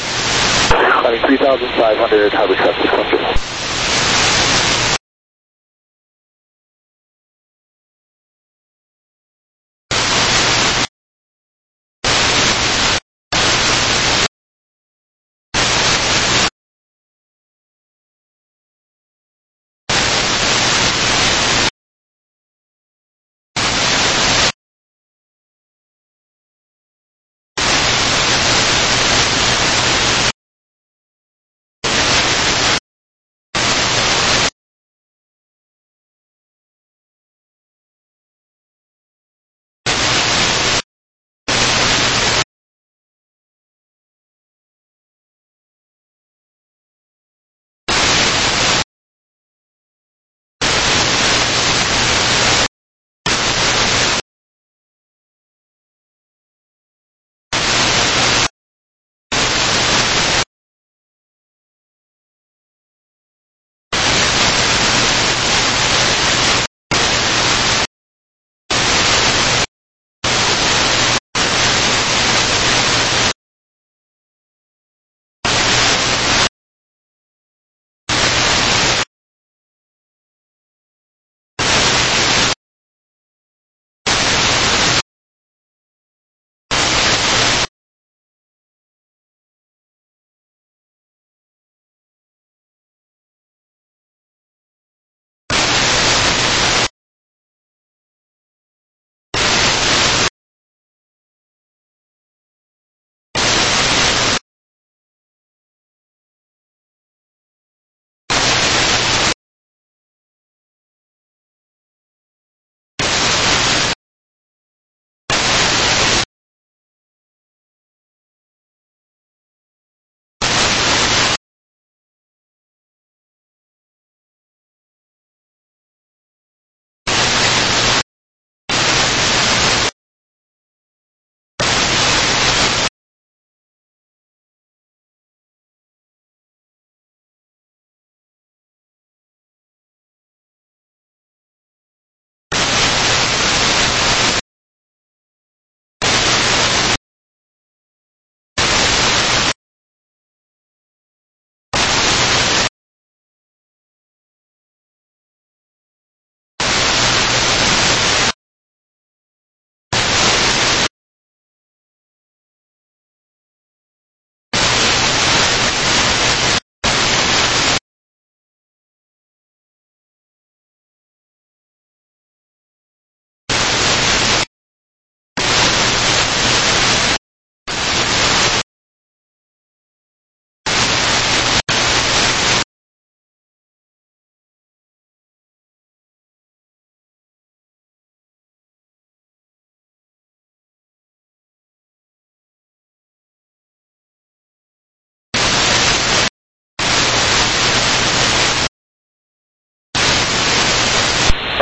3,500, Harbor Express 610.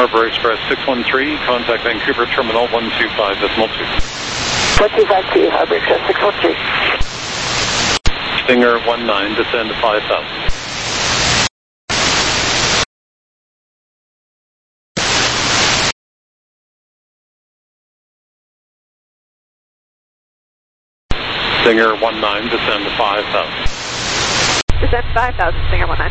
Harbour Express 613, contact Vancouver Terminal 125.2. 125 Harbour Express 613. Stinger 19, descend to 5,000. Stinger 19, descend to 5,000. Descend 5,000, Stinger 19.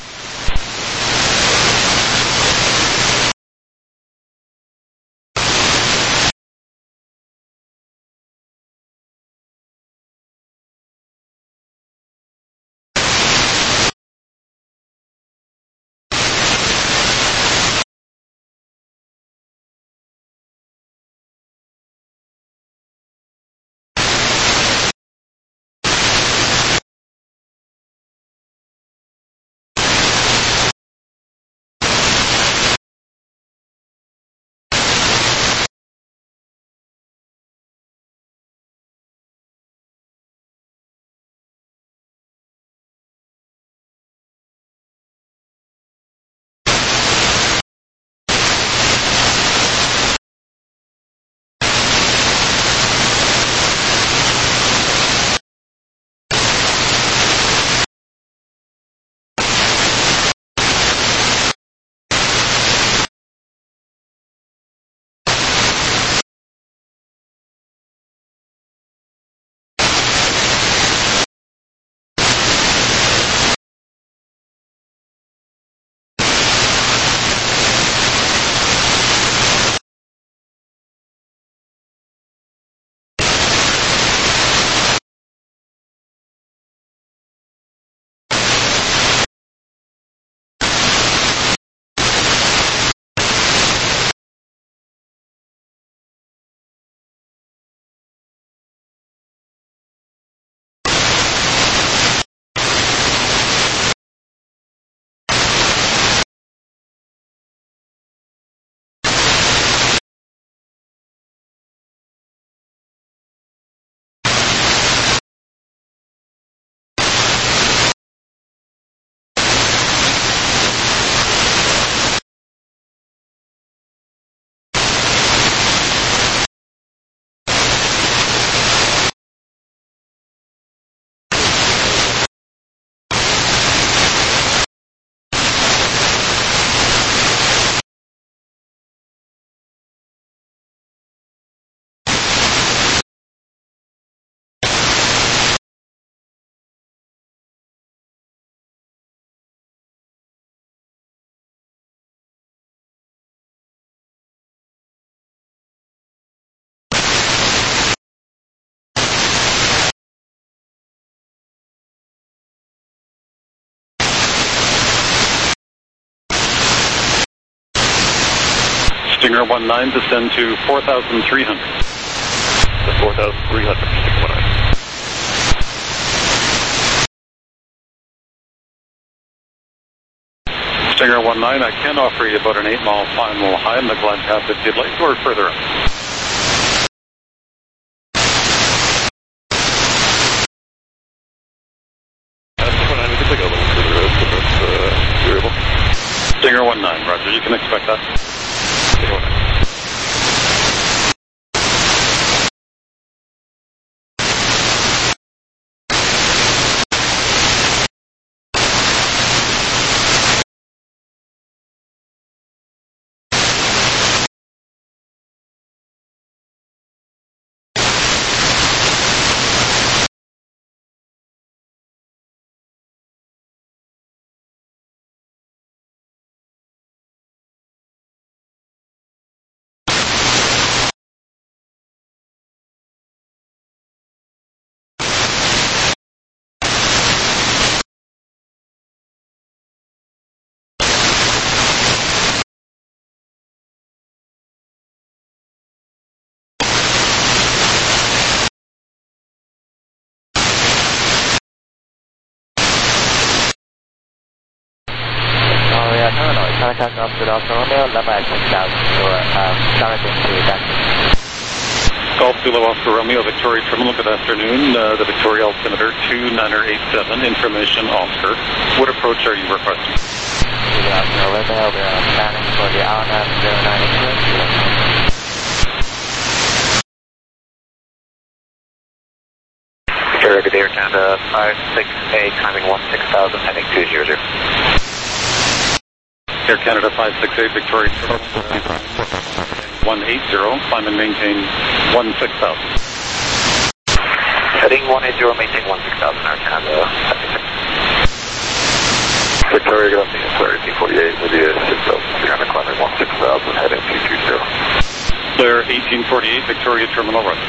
Stinger 19, descend to 4,300. To 4,300, Stinger 19. Stinger 19, I can offer you about an 8-mile final high in the glide path if you'd like, or further up. Stinger 19, we can take a little further out, so that's doable. Stinger 19, roger, you can expect that. Stinger 19. Contact off to Alpha Romeo, level at 10,000 for Jonathan to Dustin. Golf Zulu Oscar Romeo, Victoria Terminal, good afternoon. The Victoria altimeter 2987, information Oscar. What approach are you requesting? Juliet Oscar November, we are planning for the RNAV 09 England. Victoria, good day, Air Canada 56A, climbing 16,000, heading 200. Air Canada 568, Victoria 180, climb and maintain 16,000. Heading 180, maintain 16,000, Air Canada 568. Victoria, good afternoon, sir, 1848, with you 6,300, climbing 16,000, heading 220. Clear 1848, Victoria Terminal Run.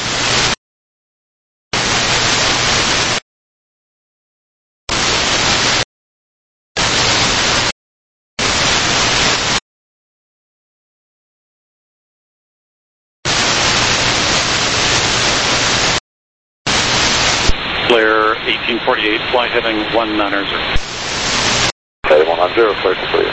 Flare 1848, flight heading 190. Okay, 190, clear to clear.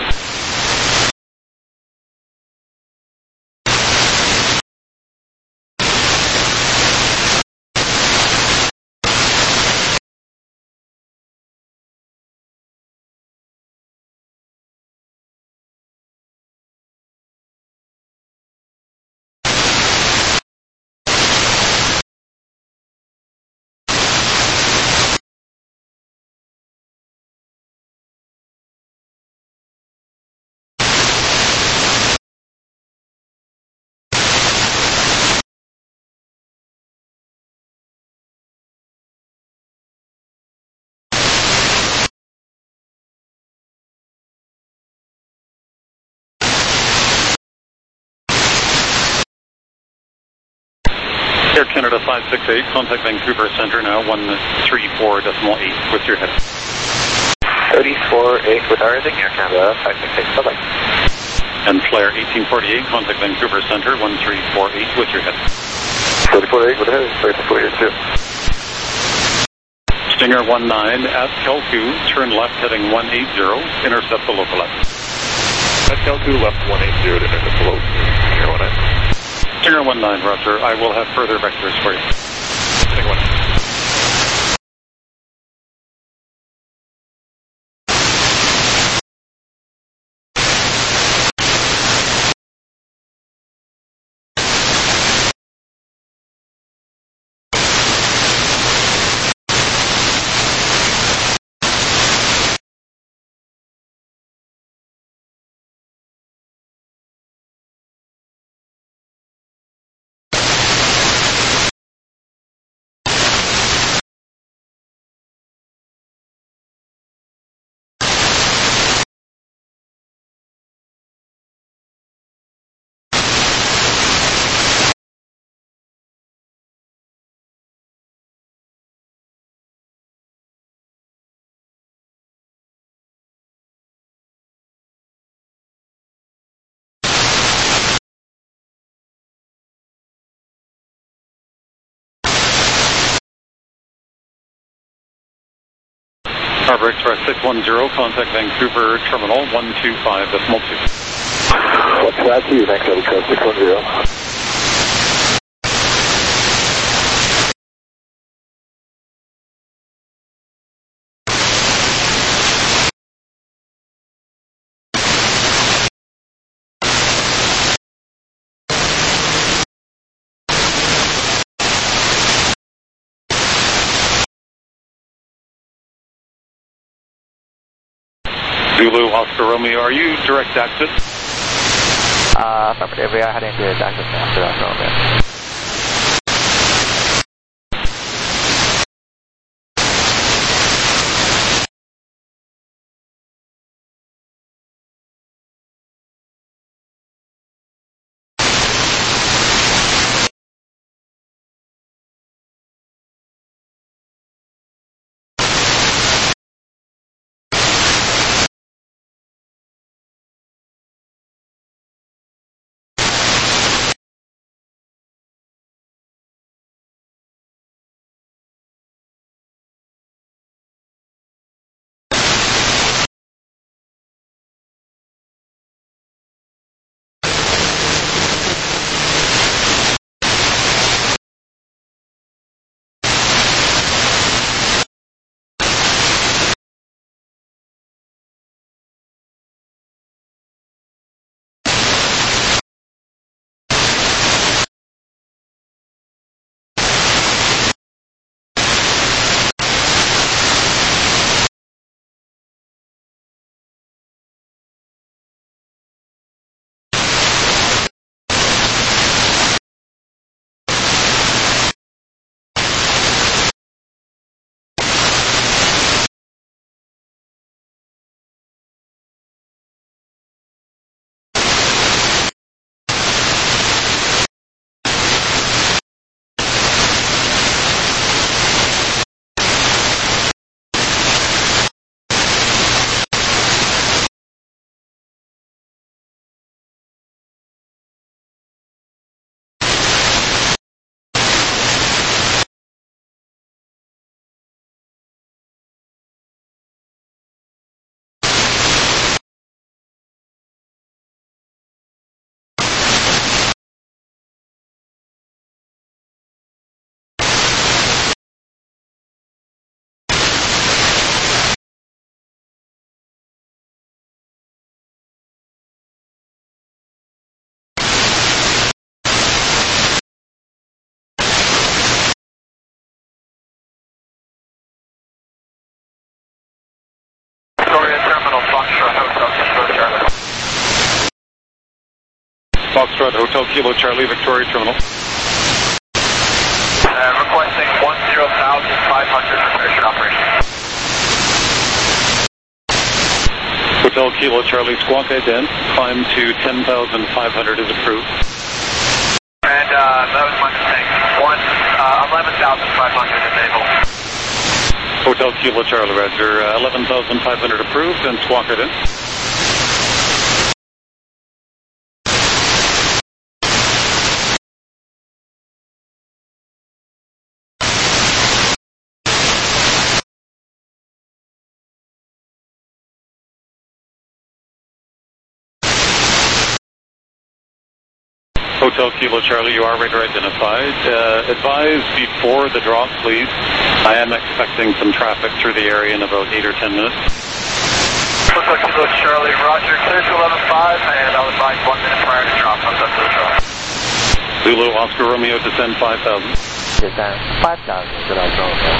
Air Canada 568, contact Vancouver Centre now, 134.8 with your head. 34.8 with everything, Air Canada 568, bye-bye. And Flare 1848, contact Vancouver Centre, 1348 with your head. 34.8 with heading, 34.8 too. Stinger 19 at Kelku, turn left heading 180, intercept the local left. At Kelku, left 180 to intercept the local. Stinger 19. Stinger 19, Roger. I will have further vectors for you. Stinger 19. Harbour Express 610, contact Vancouver Terminal 125.2. What's that to you, next level code 610. Zulu, Oscar Romeo, are you direct access? Affirmative, we are heading to direct access now, Zulu Oscar Romeo. Foxtrot Hotel Kilo Charlie, Victoria Terminal. Requesting 10,500 for parachute operation. Hotel Kilo Charlie, Squawk ident. Climb to 10,500 is approved. And that was my mistake. 11,500 disabled. Hotel Kilo Charlie, Roger. 11,500 approved and Squawk ident. Hotel Kilo Charlie, you are radar identified. Advise before the drop, please. I am expecting some traffic through the area in about 8 or 10 minutes. Hotel Kilo Charlie, Roger, clear to 11.5, and I'll advise 1 minute prior to drop. I'll set to the drop. Zulu, Oscar Romeo, descend 5,000. Descend 5,000, good afternoon.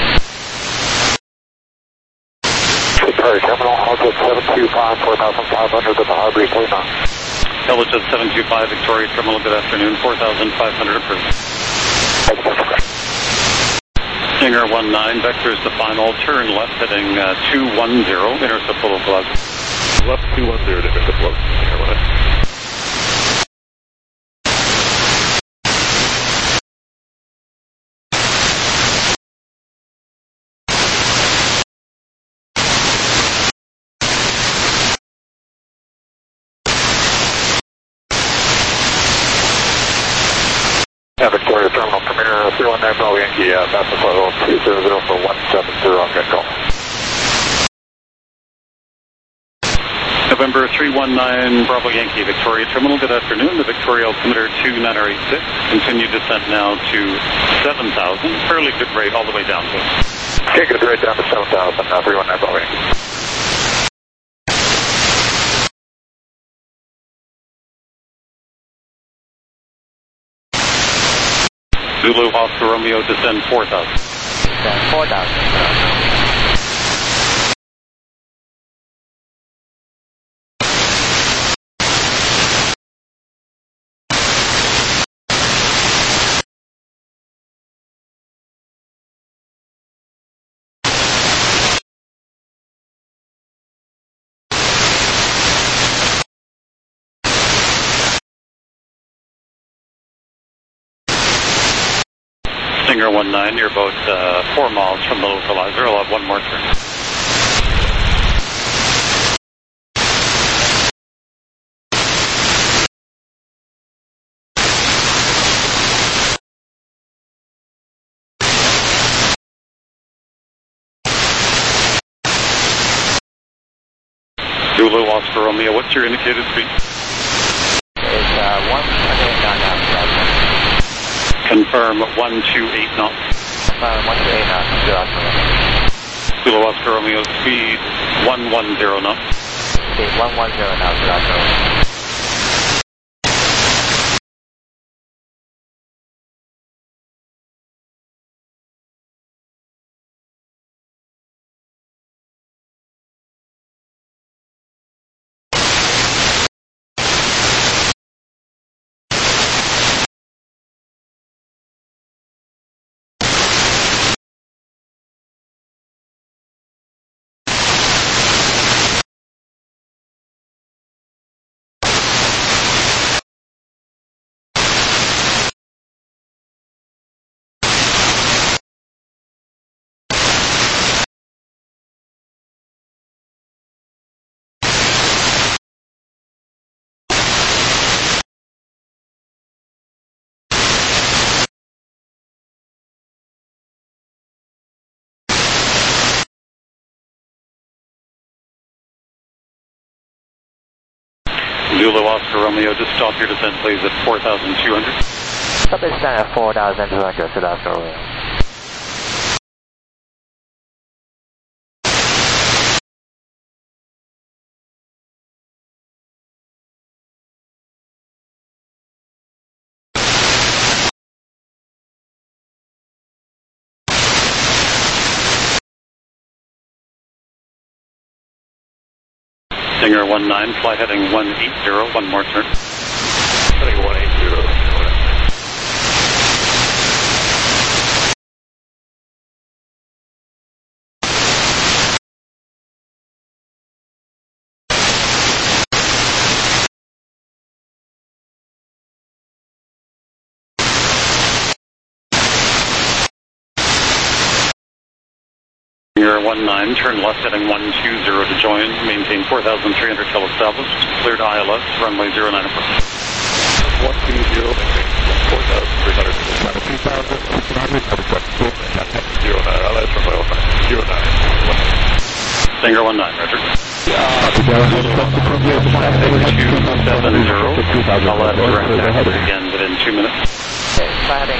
Victoria Terminal, Alta 725, 4,500 at the harbor, please on. Intelligence 725, Victoria Terminal, good afternoon, 4,500 approved. Stinger 19, vectors to final, turn left heading 210, intercept local Plaza. Left 210 to intercept local, Airline. Victoria Terminal, Premier 319 Bravo Yankee, Passenger Flight 200 for 170 on good call. November 319 Bravo Yankee, Victoria Terminal, good afternoon. The Victoria altimeter 2986. Continue descent now to 7,000. Fairly good rate all the way down to. Okay, good rate down to 7,000, 319 Bravo Yankee. Zulu, Oscar Romeo, descend 4,000. Descend 4,000. Stinger 19, you're about 4 miles from the localizer. I'll have one more turn. Zulu, Oscar Romeo, what's your indicated speed? It's 128 knots. Confirm 128 knots. Confirm 128 knots, good afternoon. Zulu, Oscar Romeo, speed 110 knots. Speed 110 knots, good afternoon. Zulu, Oscar Romeo, just stop your descent, please, at 4,200. Stop the descent at 4,200, good afternoon. Stinger 19, fly heading 180, one more turn. Heading 180, 19, turn left heading 120 to join, maintain 4,300 till established, cleared ILS, runway 09 approach. 120, 4,300 ILS, runway 09, 09. Stinger 19, roger. 270, I'll add direct access again within 2 minutes. Okay, flying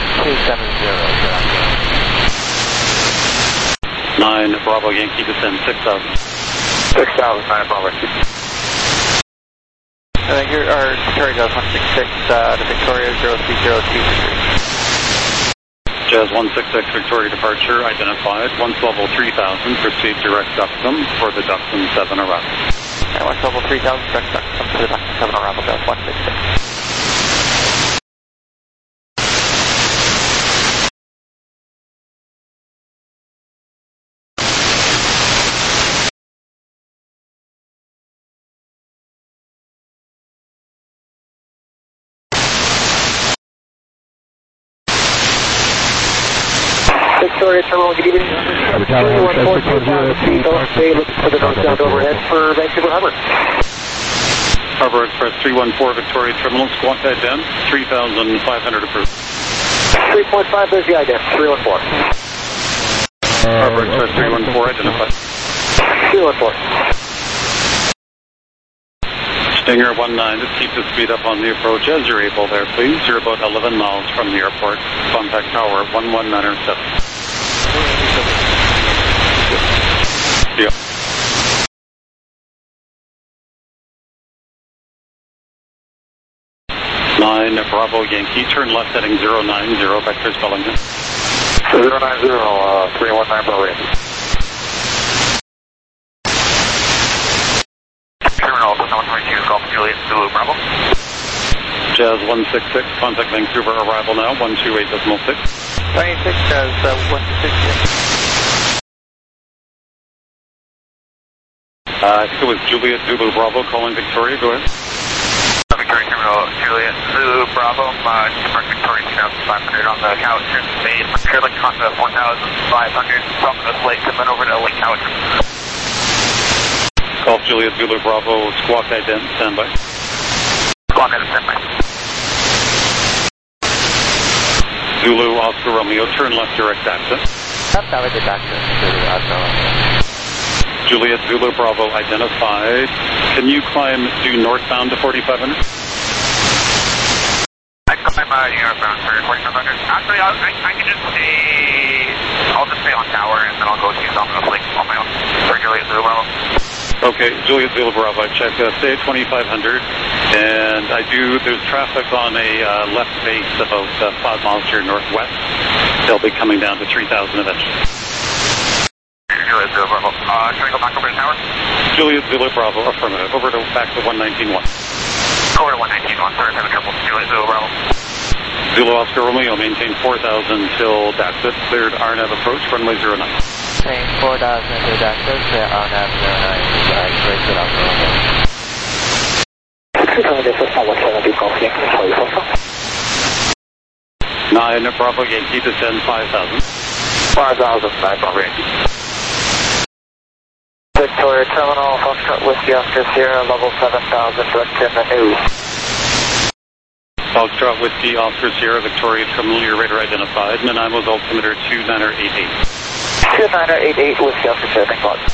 270, 9 Bravo Yankee, descend 6,000. 6,000, 9 Bravo. Here are Victoria Jazz 166 to Victoria 0302. Jazz 166 Victoria departure identified. Once level 3000, proceed direct Duxton for the Duxton 7 arrival. And once level 3000, direct Duxton for the Duxton 7 arrival, Jazz 166. Victoria Terminal, good evening. 214 Bay, looking for the northbound overhead for Vancouver Harbor. Harbor Express 314 Victoria Terminal, squawk ident, 3,500 approved. 3.5, there's the ident, 314. Harbor Express 314 identified. 314. Stinger 19, just keep the speed up on the approach as you're able there, please. You're about 11 miles from the airport. Contact tower 11907. Yeah. Nine Bravo Yankee, turn left heading 090, vectors Bellingham. 090, 319 Bravo Yankee. Terminal, 122, Golf Juliet, Zulu, Bravo. Jazz 166, contact Vancouver arrival now, 128.6. 26, Jazz 166. I think it was Juliet Zulu Bravo calling Victoria, go ahead. Victoria Terminal, Juliet Zulu, Bravo, Park Victoria 2,500 on the Cowichan, made Fairlink Honda 1,500 from this lake and then over to Lake Cowichan. Golf Juliet Zulu Bravo, squawk ident, standby. Squawk ident, standby. Zulu Oscar Romeo, turn left direct access. Direct access to Oscar Romeo. Juliet Zulu Bravo identified. Can you climb due northbound to 4,500? I can climb northbound for 4,500. Actually, I can just stay. I'll just stay on tower and then I'll go to Domino's Lake on my own. For Juliet Zulu Bravo. Okay, Juliet Zulu Bravo, I check. Stay at 2,500. And there's traffic on a left base about 5 miles to your northwest. They'll be coming down to 3,000 eventually. Juliet Zulu Bravo. Can we go back over to tower? Juliet Zulu Bravo, affirmative. Back to 119.1. Over to 119.1. Sorry, having trouble. Juliet Zulu Bravo. Zulu Oscar Romeo, maintain 4,000 till Daxit. Cleared RNAV approach, runway 09. Maintain 4,000 till Daxit, clear RNAV 09. Great to Oscar Romeo. 9 Bravo Yankee, descend 5,000. 5,000, 9 Bravo Yankee. Victoria Terminal, Foxtrot Whiskey Oscar Sierra, level 7,000, direct in the new. Foxtrot Whiskey Oscar Sierra, Victoria Terminal, your radar identified. Nanaimo's altimeter 2988. 2988, Whiskey Oscar Sierra, thanks a lot.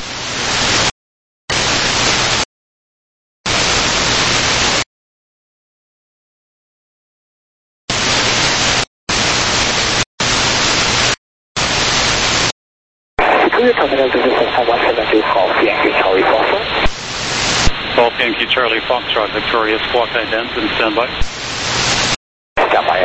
Terminal, this is 172, Golf Yankee Charlie Foxtrot. Golf Yankee Charlie Foxtrot, Victoria, squawk ident and standby. Standby,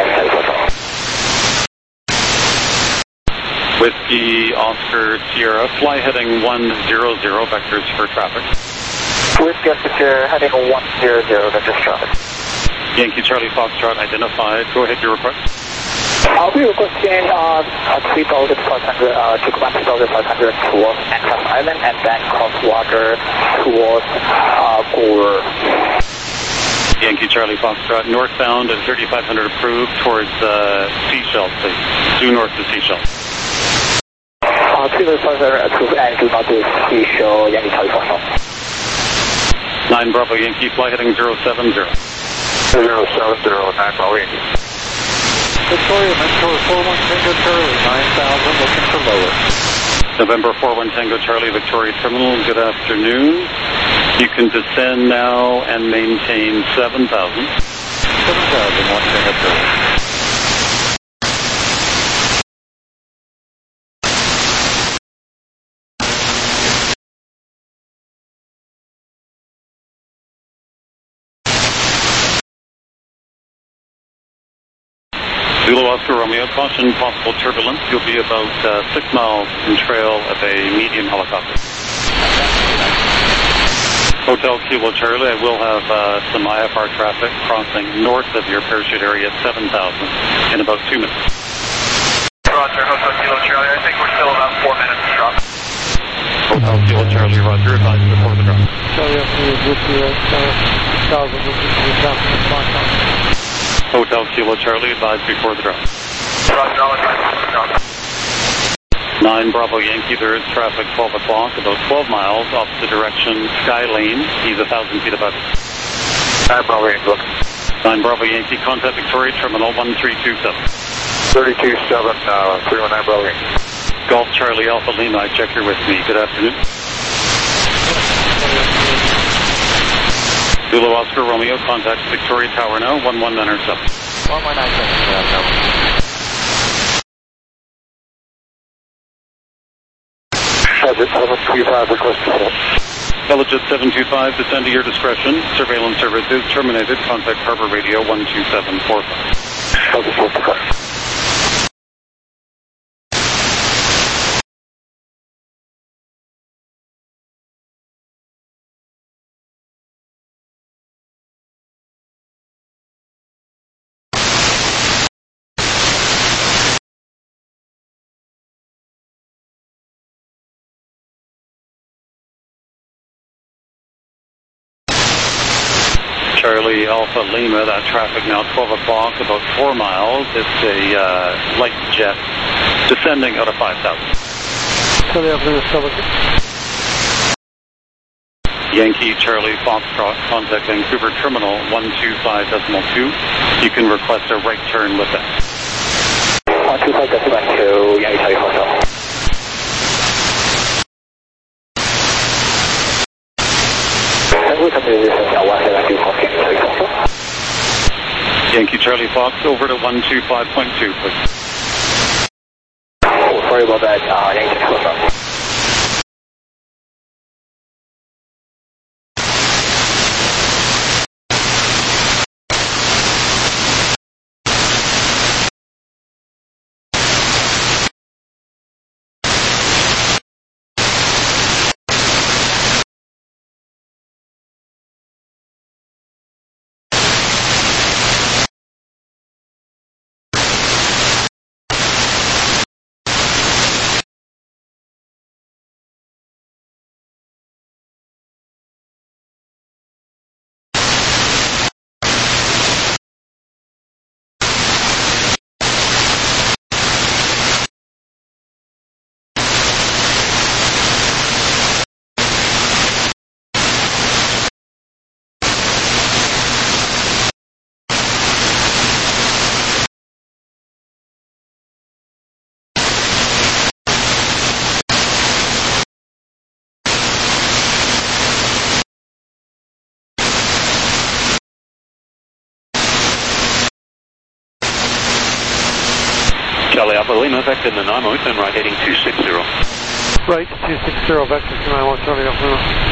Whiskey Oscar Sierra, fly heading 100, vectors for traffic. Whiskey Oscar Sierra, heading 100, vectors traffic. Yankee Charlie Foxtrot identified. Go ahead, your request. I'll be requesting 3,500 to command 3,500 towards Anchor Island and then cross water towards Gore. Yankee Charlie Foxtrot, northbound and 3,500 approved towards Seychelles, please. Due north to Seychelles. Kilo further approve and do not issue Yankee Charlie Foxtrot. 9 Bravo Yankee, fly heading 070. 070, 9 Bravo Yankee. Victoria, Mentor 41 Tango Charlie, 9,000, looking for lower. November 41 Tango Charlie, Victoria Terminal, good afternoon. You can descend now and maintain 7,000. 7,000, 1 Tango Charlie. Zulu Oscar Romeo, caution possible turbulence. You'll be about 6 miles in trail of a medium helicopter. Hotel Kilo Charlie, I will have some IFR traffic crossing north of your parachute area at 7,000 in about 2 minutes. Roger, Hotel Kilo Charlie, I think we're still about 4 minutes to drop. Hotel Kilo Charlie, roger, advise before the drop. Charlie, with the 1,000, looking for the down to Hotel Kilo Charlie, advise before the drop. Roger, I'll advise before the drop. 9 Bravo Yankee, there is traffic 12 o'clock, about 12 miles opposite direction, Sky Lane. He's 1,000 feet above it. 9 Bravo Yankee, look. 9 Bravo Yankee, contact Victoria Terminal 1327. 327, 319 Bravo Yankee. Golf Charlie Alpha Lima, I check you're with me. Good afternoon. Zulu Oscar Romeo, contact Victoria Tower now, 1197. 1197. Elgin 725, request to hold. Elgin 725, descend to your discretion. Surveillance service is terminated. Contact Harbor Radio 12745. Elgin 725. Charlie Alpha Lima, that traffic now 12 o'clock, about 4 miles. It's a light jet descending out of 5,000. Charlie Alpha Lima, Yankee Charlie Foxtrot, contact Vancouver Terminal 125.2. You can request a right turn with that. 125.2, Yankee Charlie Foxtrot. Yankee Charlie Fox, over to 125.2, please. Oh, sorry about that, Yankee Charlie Foxtrot. Charlie Alpha Lima, back in the Nemo, turn right heading 260. Right, 260, back to 91, Charlie Alpha Lima.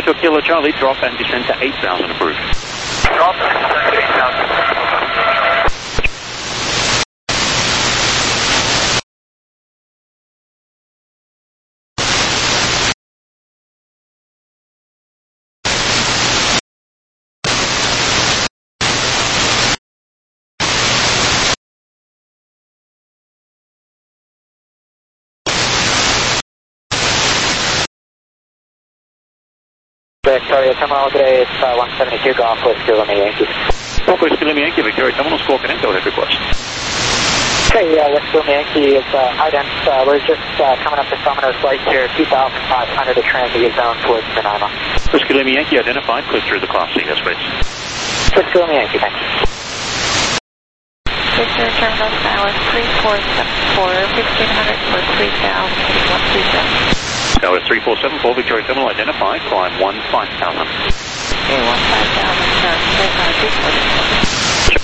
Hotel Kilo Charlie, drop and descend to 8,000 approved. Drop and descend to 8,000. Victoria Terminal today, it's 172 Golf Whiskey Lima Yankee. Golf Whiskey Lima Yankee, Victoria Terminal, Squawk and Info, head request. Okay, Whiskey Lima Yankee, it's ident. We're just coming up to Summoner's Lake here, 2,500 to transit zone towards Nanaimo. Whiskey Lima Yankee identified, clear through the Class C airspace. Whiskey Lima Yankee, thanks. Victor Terminal Dallas 3474, 1500 for 3,000, 8137. Dallas 3474, Victoria Terminal identified, climb 15,000. Okay, 15,000,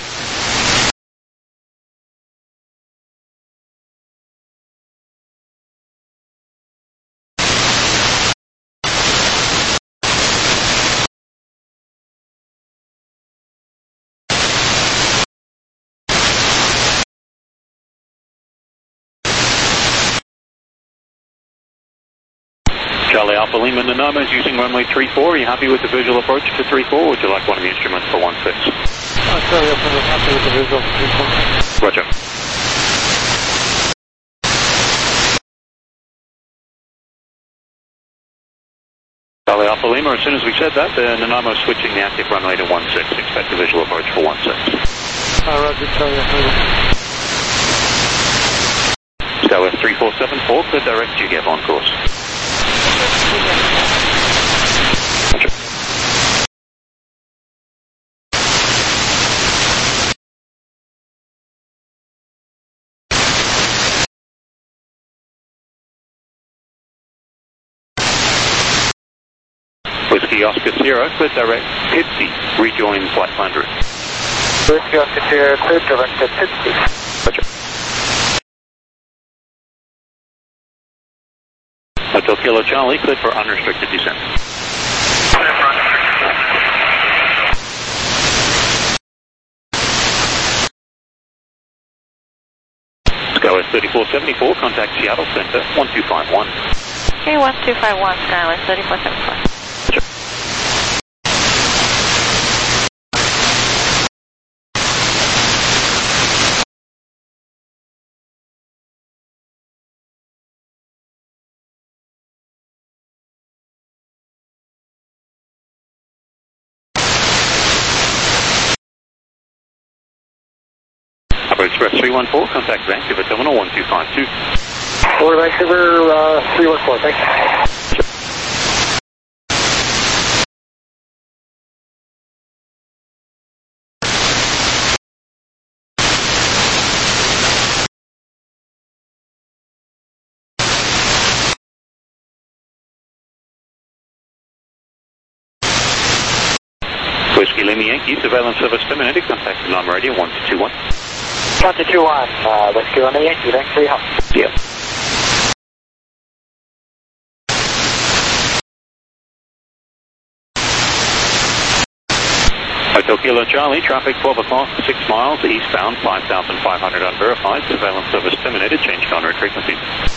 Charlie Alpha Lima Nanaimo is using runway 34. Are you happy with the visual approach to 34, or would you like one of the instruments for 16? Charlie Alpha Lima, happy with the visual for 34. Roger. Charlie Alpha Lima, as soon as we said that, Nanaimo is switching the active runway to 16. Expect the visual approach for 16. Roger, Charlie Alpha Lima. Dallas 3474, clear direct GGF on course. Whiskey Oscar Sierra, clear direct Tipsy, rejoin flight plan route. Whiskey Oscar Sierra, clear direct to Tipsy. Roger. Hotel Kilo Charlie, cleared for unrestricted descent. Skywest 3474, contact Seattle Center, 1251. Okay, 1251, Skywest 3474. Express 314, contact Vancouver Terminal 1252. Over Vancouver 314, thanks. Whiskey Lima Yankee, surveillance service terminated, contact the number radio 1221. 1221, Whiskey Lima Yankee, thanks for your help. Yeah. Hotel Kilo Charlie, traffic 12 o'clock, 6 miles, eastbound, 5,500 unverified, surveillance service terminated, change en route frequency.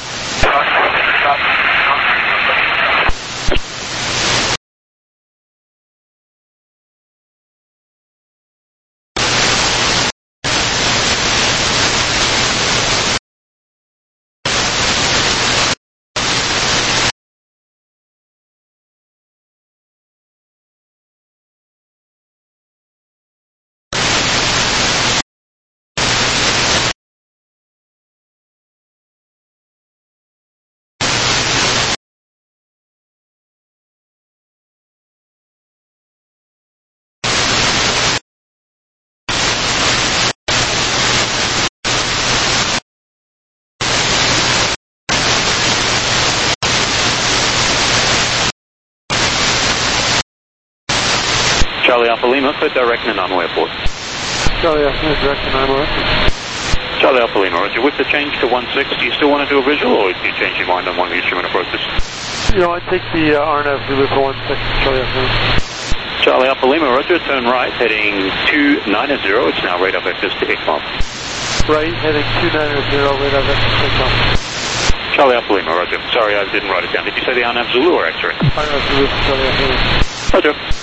Charlie Alpha Lima, clear direct Nanaimo Airport. Charlie Alpha Lima, direct Nanaimo Airport. Charlie Alpha Lima, Roger. With the change to 16, do you still want to do a visual, or do you change your mind on one of the instrument approaches? You know what, take the RNAV Zulu for 1 second, Charlie Alpha. Charlie Alpha Lima, roger, turn right, heading 290, it's now radar vectors to ICMOM. Right, heading 290, radar vectors to ICMOM. Charlie Alpha Lima, roger. Sorry, I didn't write it down. Did you say the RNAV Zulu or X-ray? RNAV Zulu, Charlie Alpha Lima. Roger.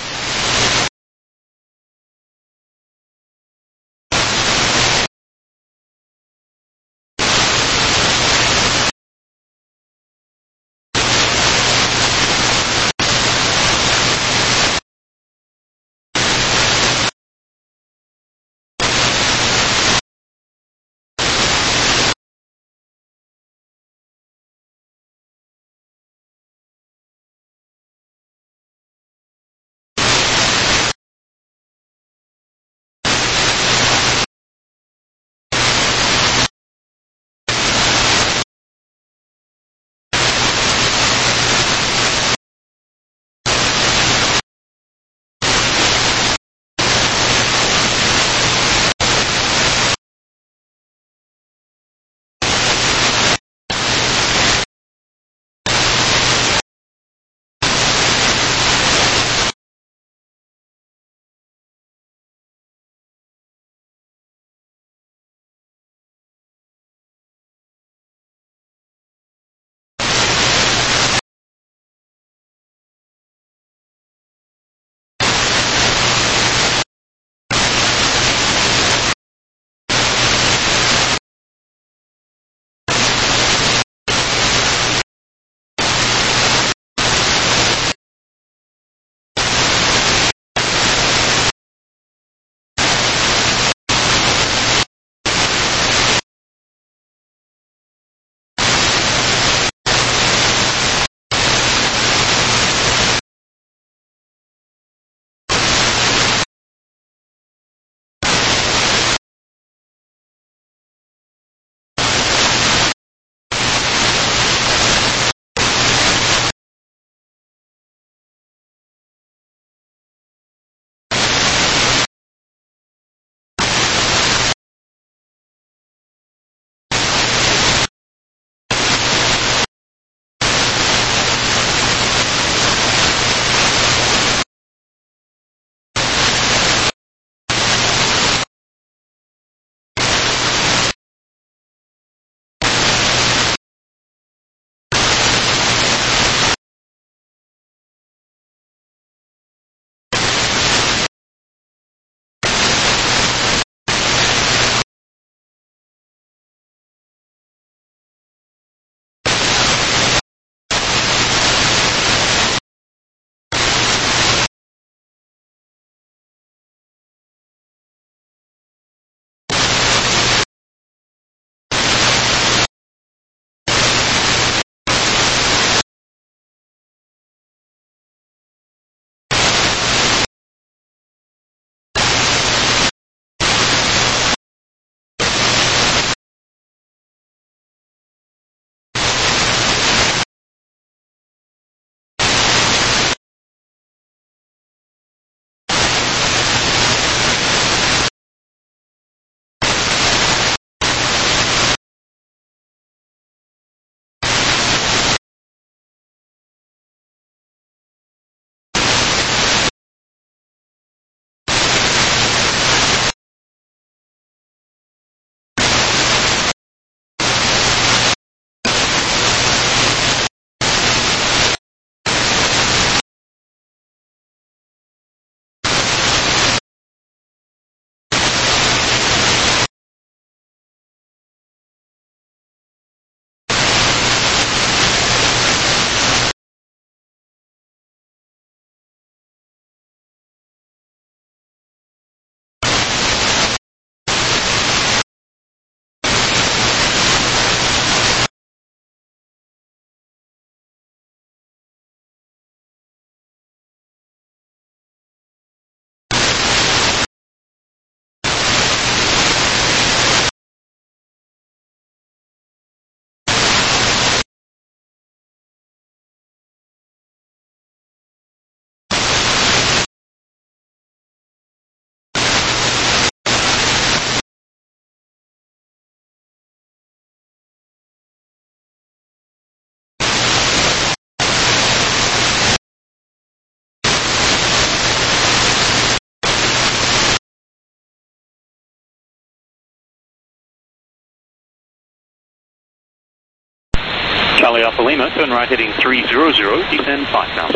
Charlie Alpha Lima, turn right heading 300, descend 5,000.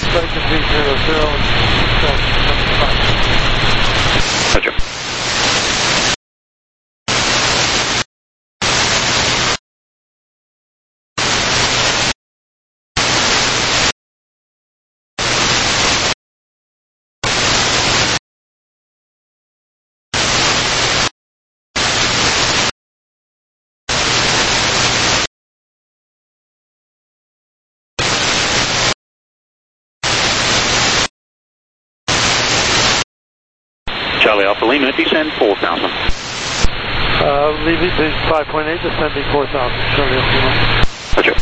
300, Roger. Charlie Alpha Lima, descend 4,000. Leaving 5.8, descending 4,000. Charlie Alpha Lima. Roger.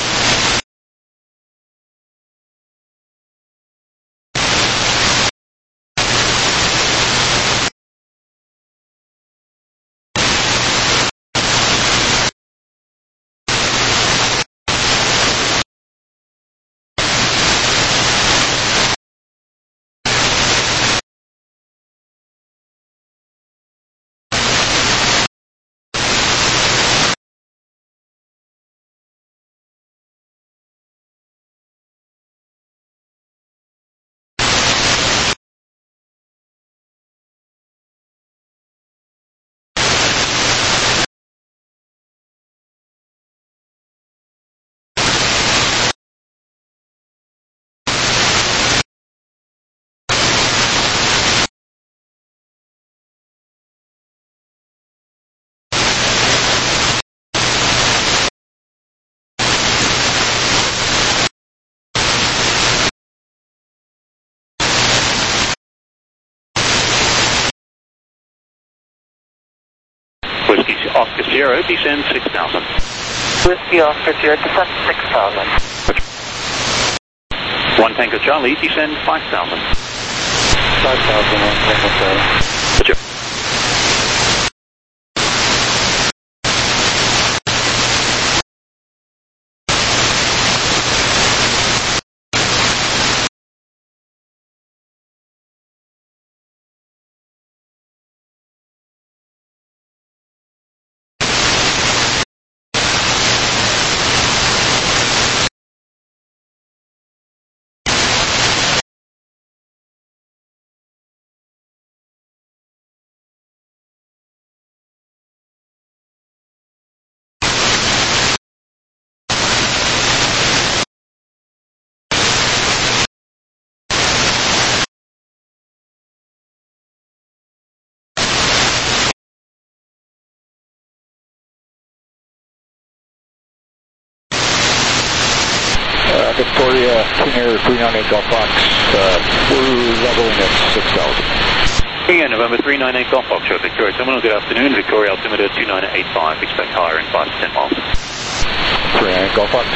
Whiskey Oscar Sierra, descend 6,000. Whiskey Oscar Sierra, descend 6,000. Roger. 1 Tango Charlie, descend 5,000. 5,000 on Tango Charlie. Roger. Victoria, King Air 398 Golf Fox, we're leveling at 6,000. King Air November 398 Golf Fox, Victoria Terminal, good afternoon. Victoria altimeter 2985, expect higher in 5 to 10 miles. 398 Golf Fox.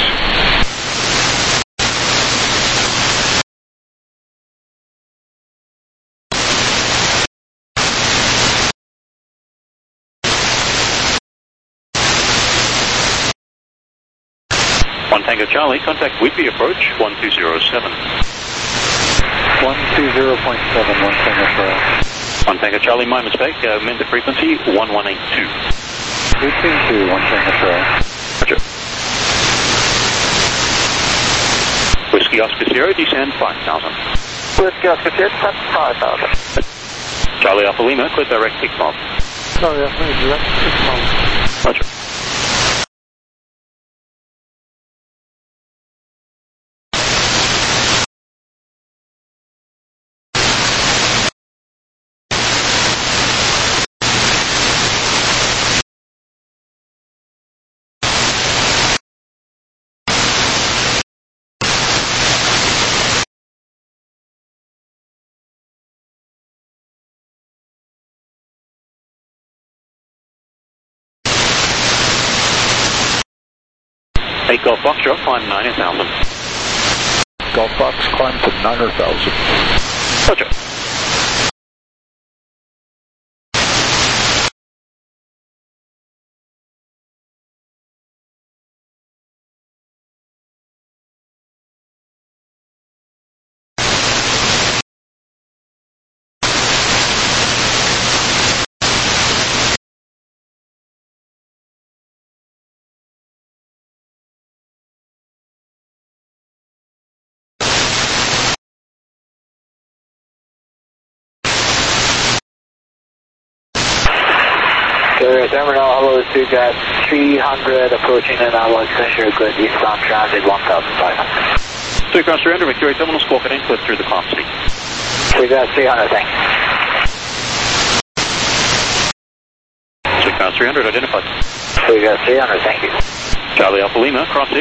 Tango Charlie, contact Whitby approach 1207. 120.7, 1 Tango Charlie. 1 Tango Charlie, my mistake, amend the frequency 1182. 222, 1 Tango Charlie. Roger. Whiskey Oscar Sierra, descend 5,000. Whiskey Oscar Sierra, descend 5,000. Charlie Alpha Lima, clear direct kickball. Charlie Alpha Lima, direct kickball. Roger. Golf Foxtrot, climb 90,000. Golf Fox, climb to 9,000. Roger. Sure, Terminal, hello, Sugas 300 approaching and Alexandria Good eastbound transit 1,500. Sugas 300, Victoria Terminal, squawk in, clip through the clock speed. Sugas 300, thanks. Sugas 300, identified. Sugas 300, thank you. Charlie Alpha Lima, cross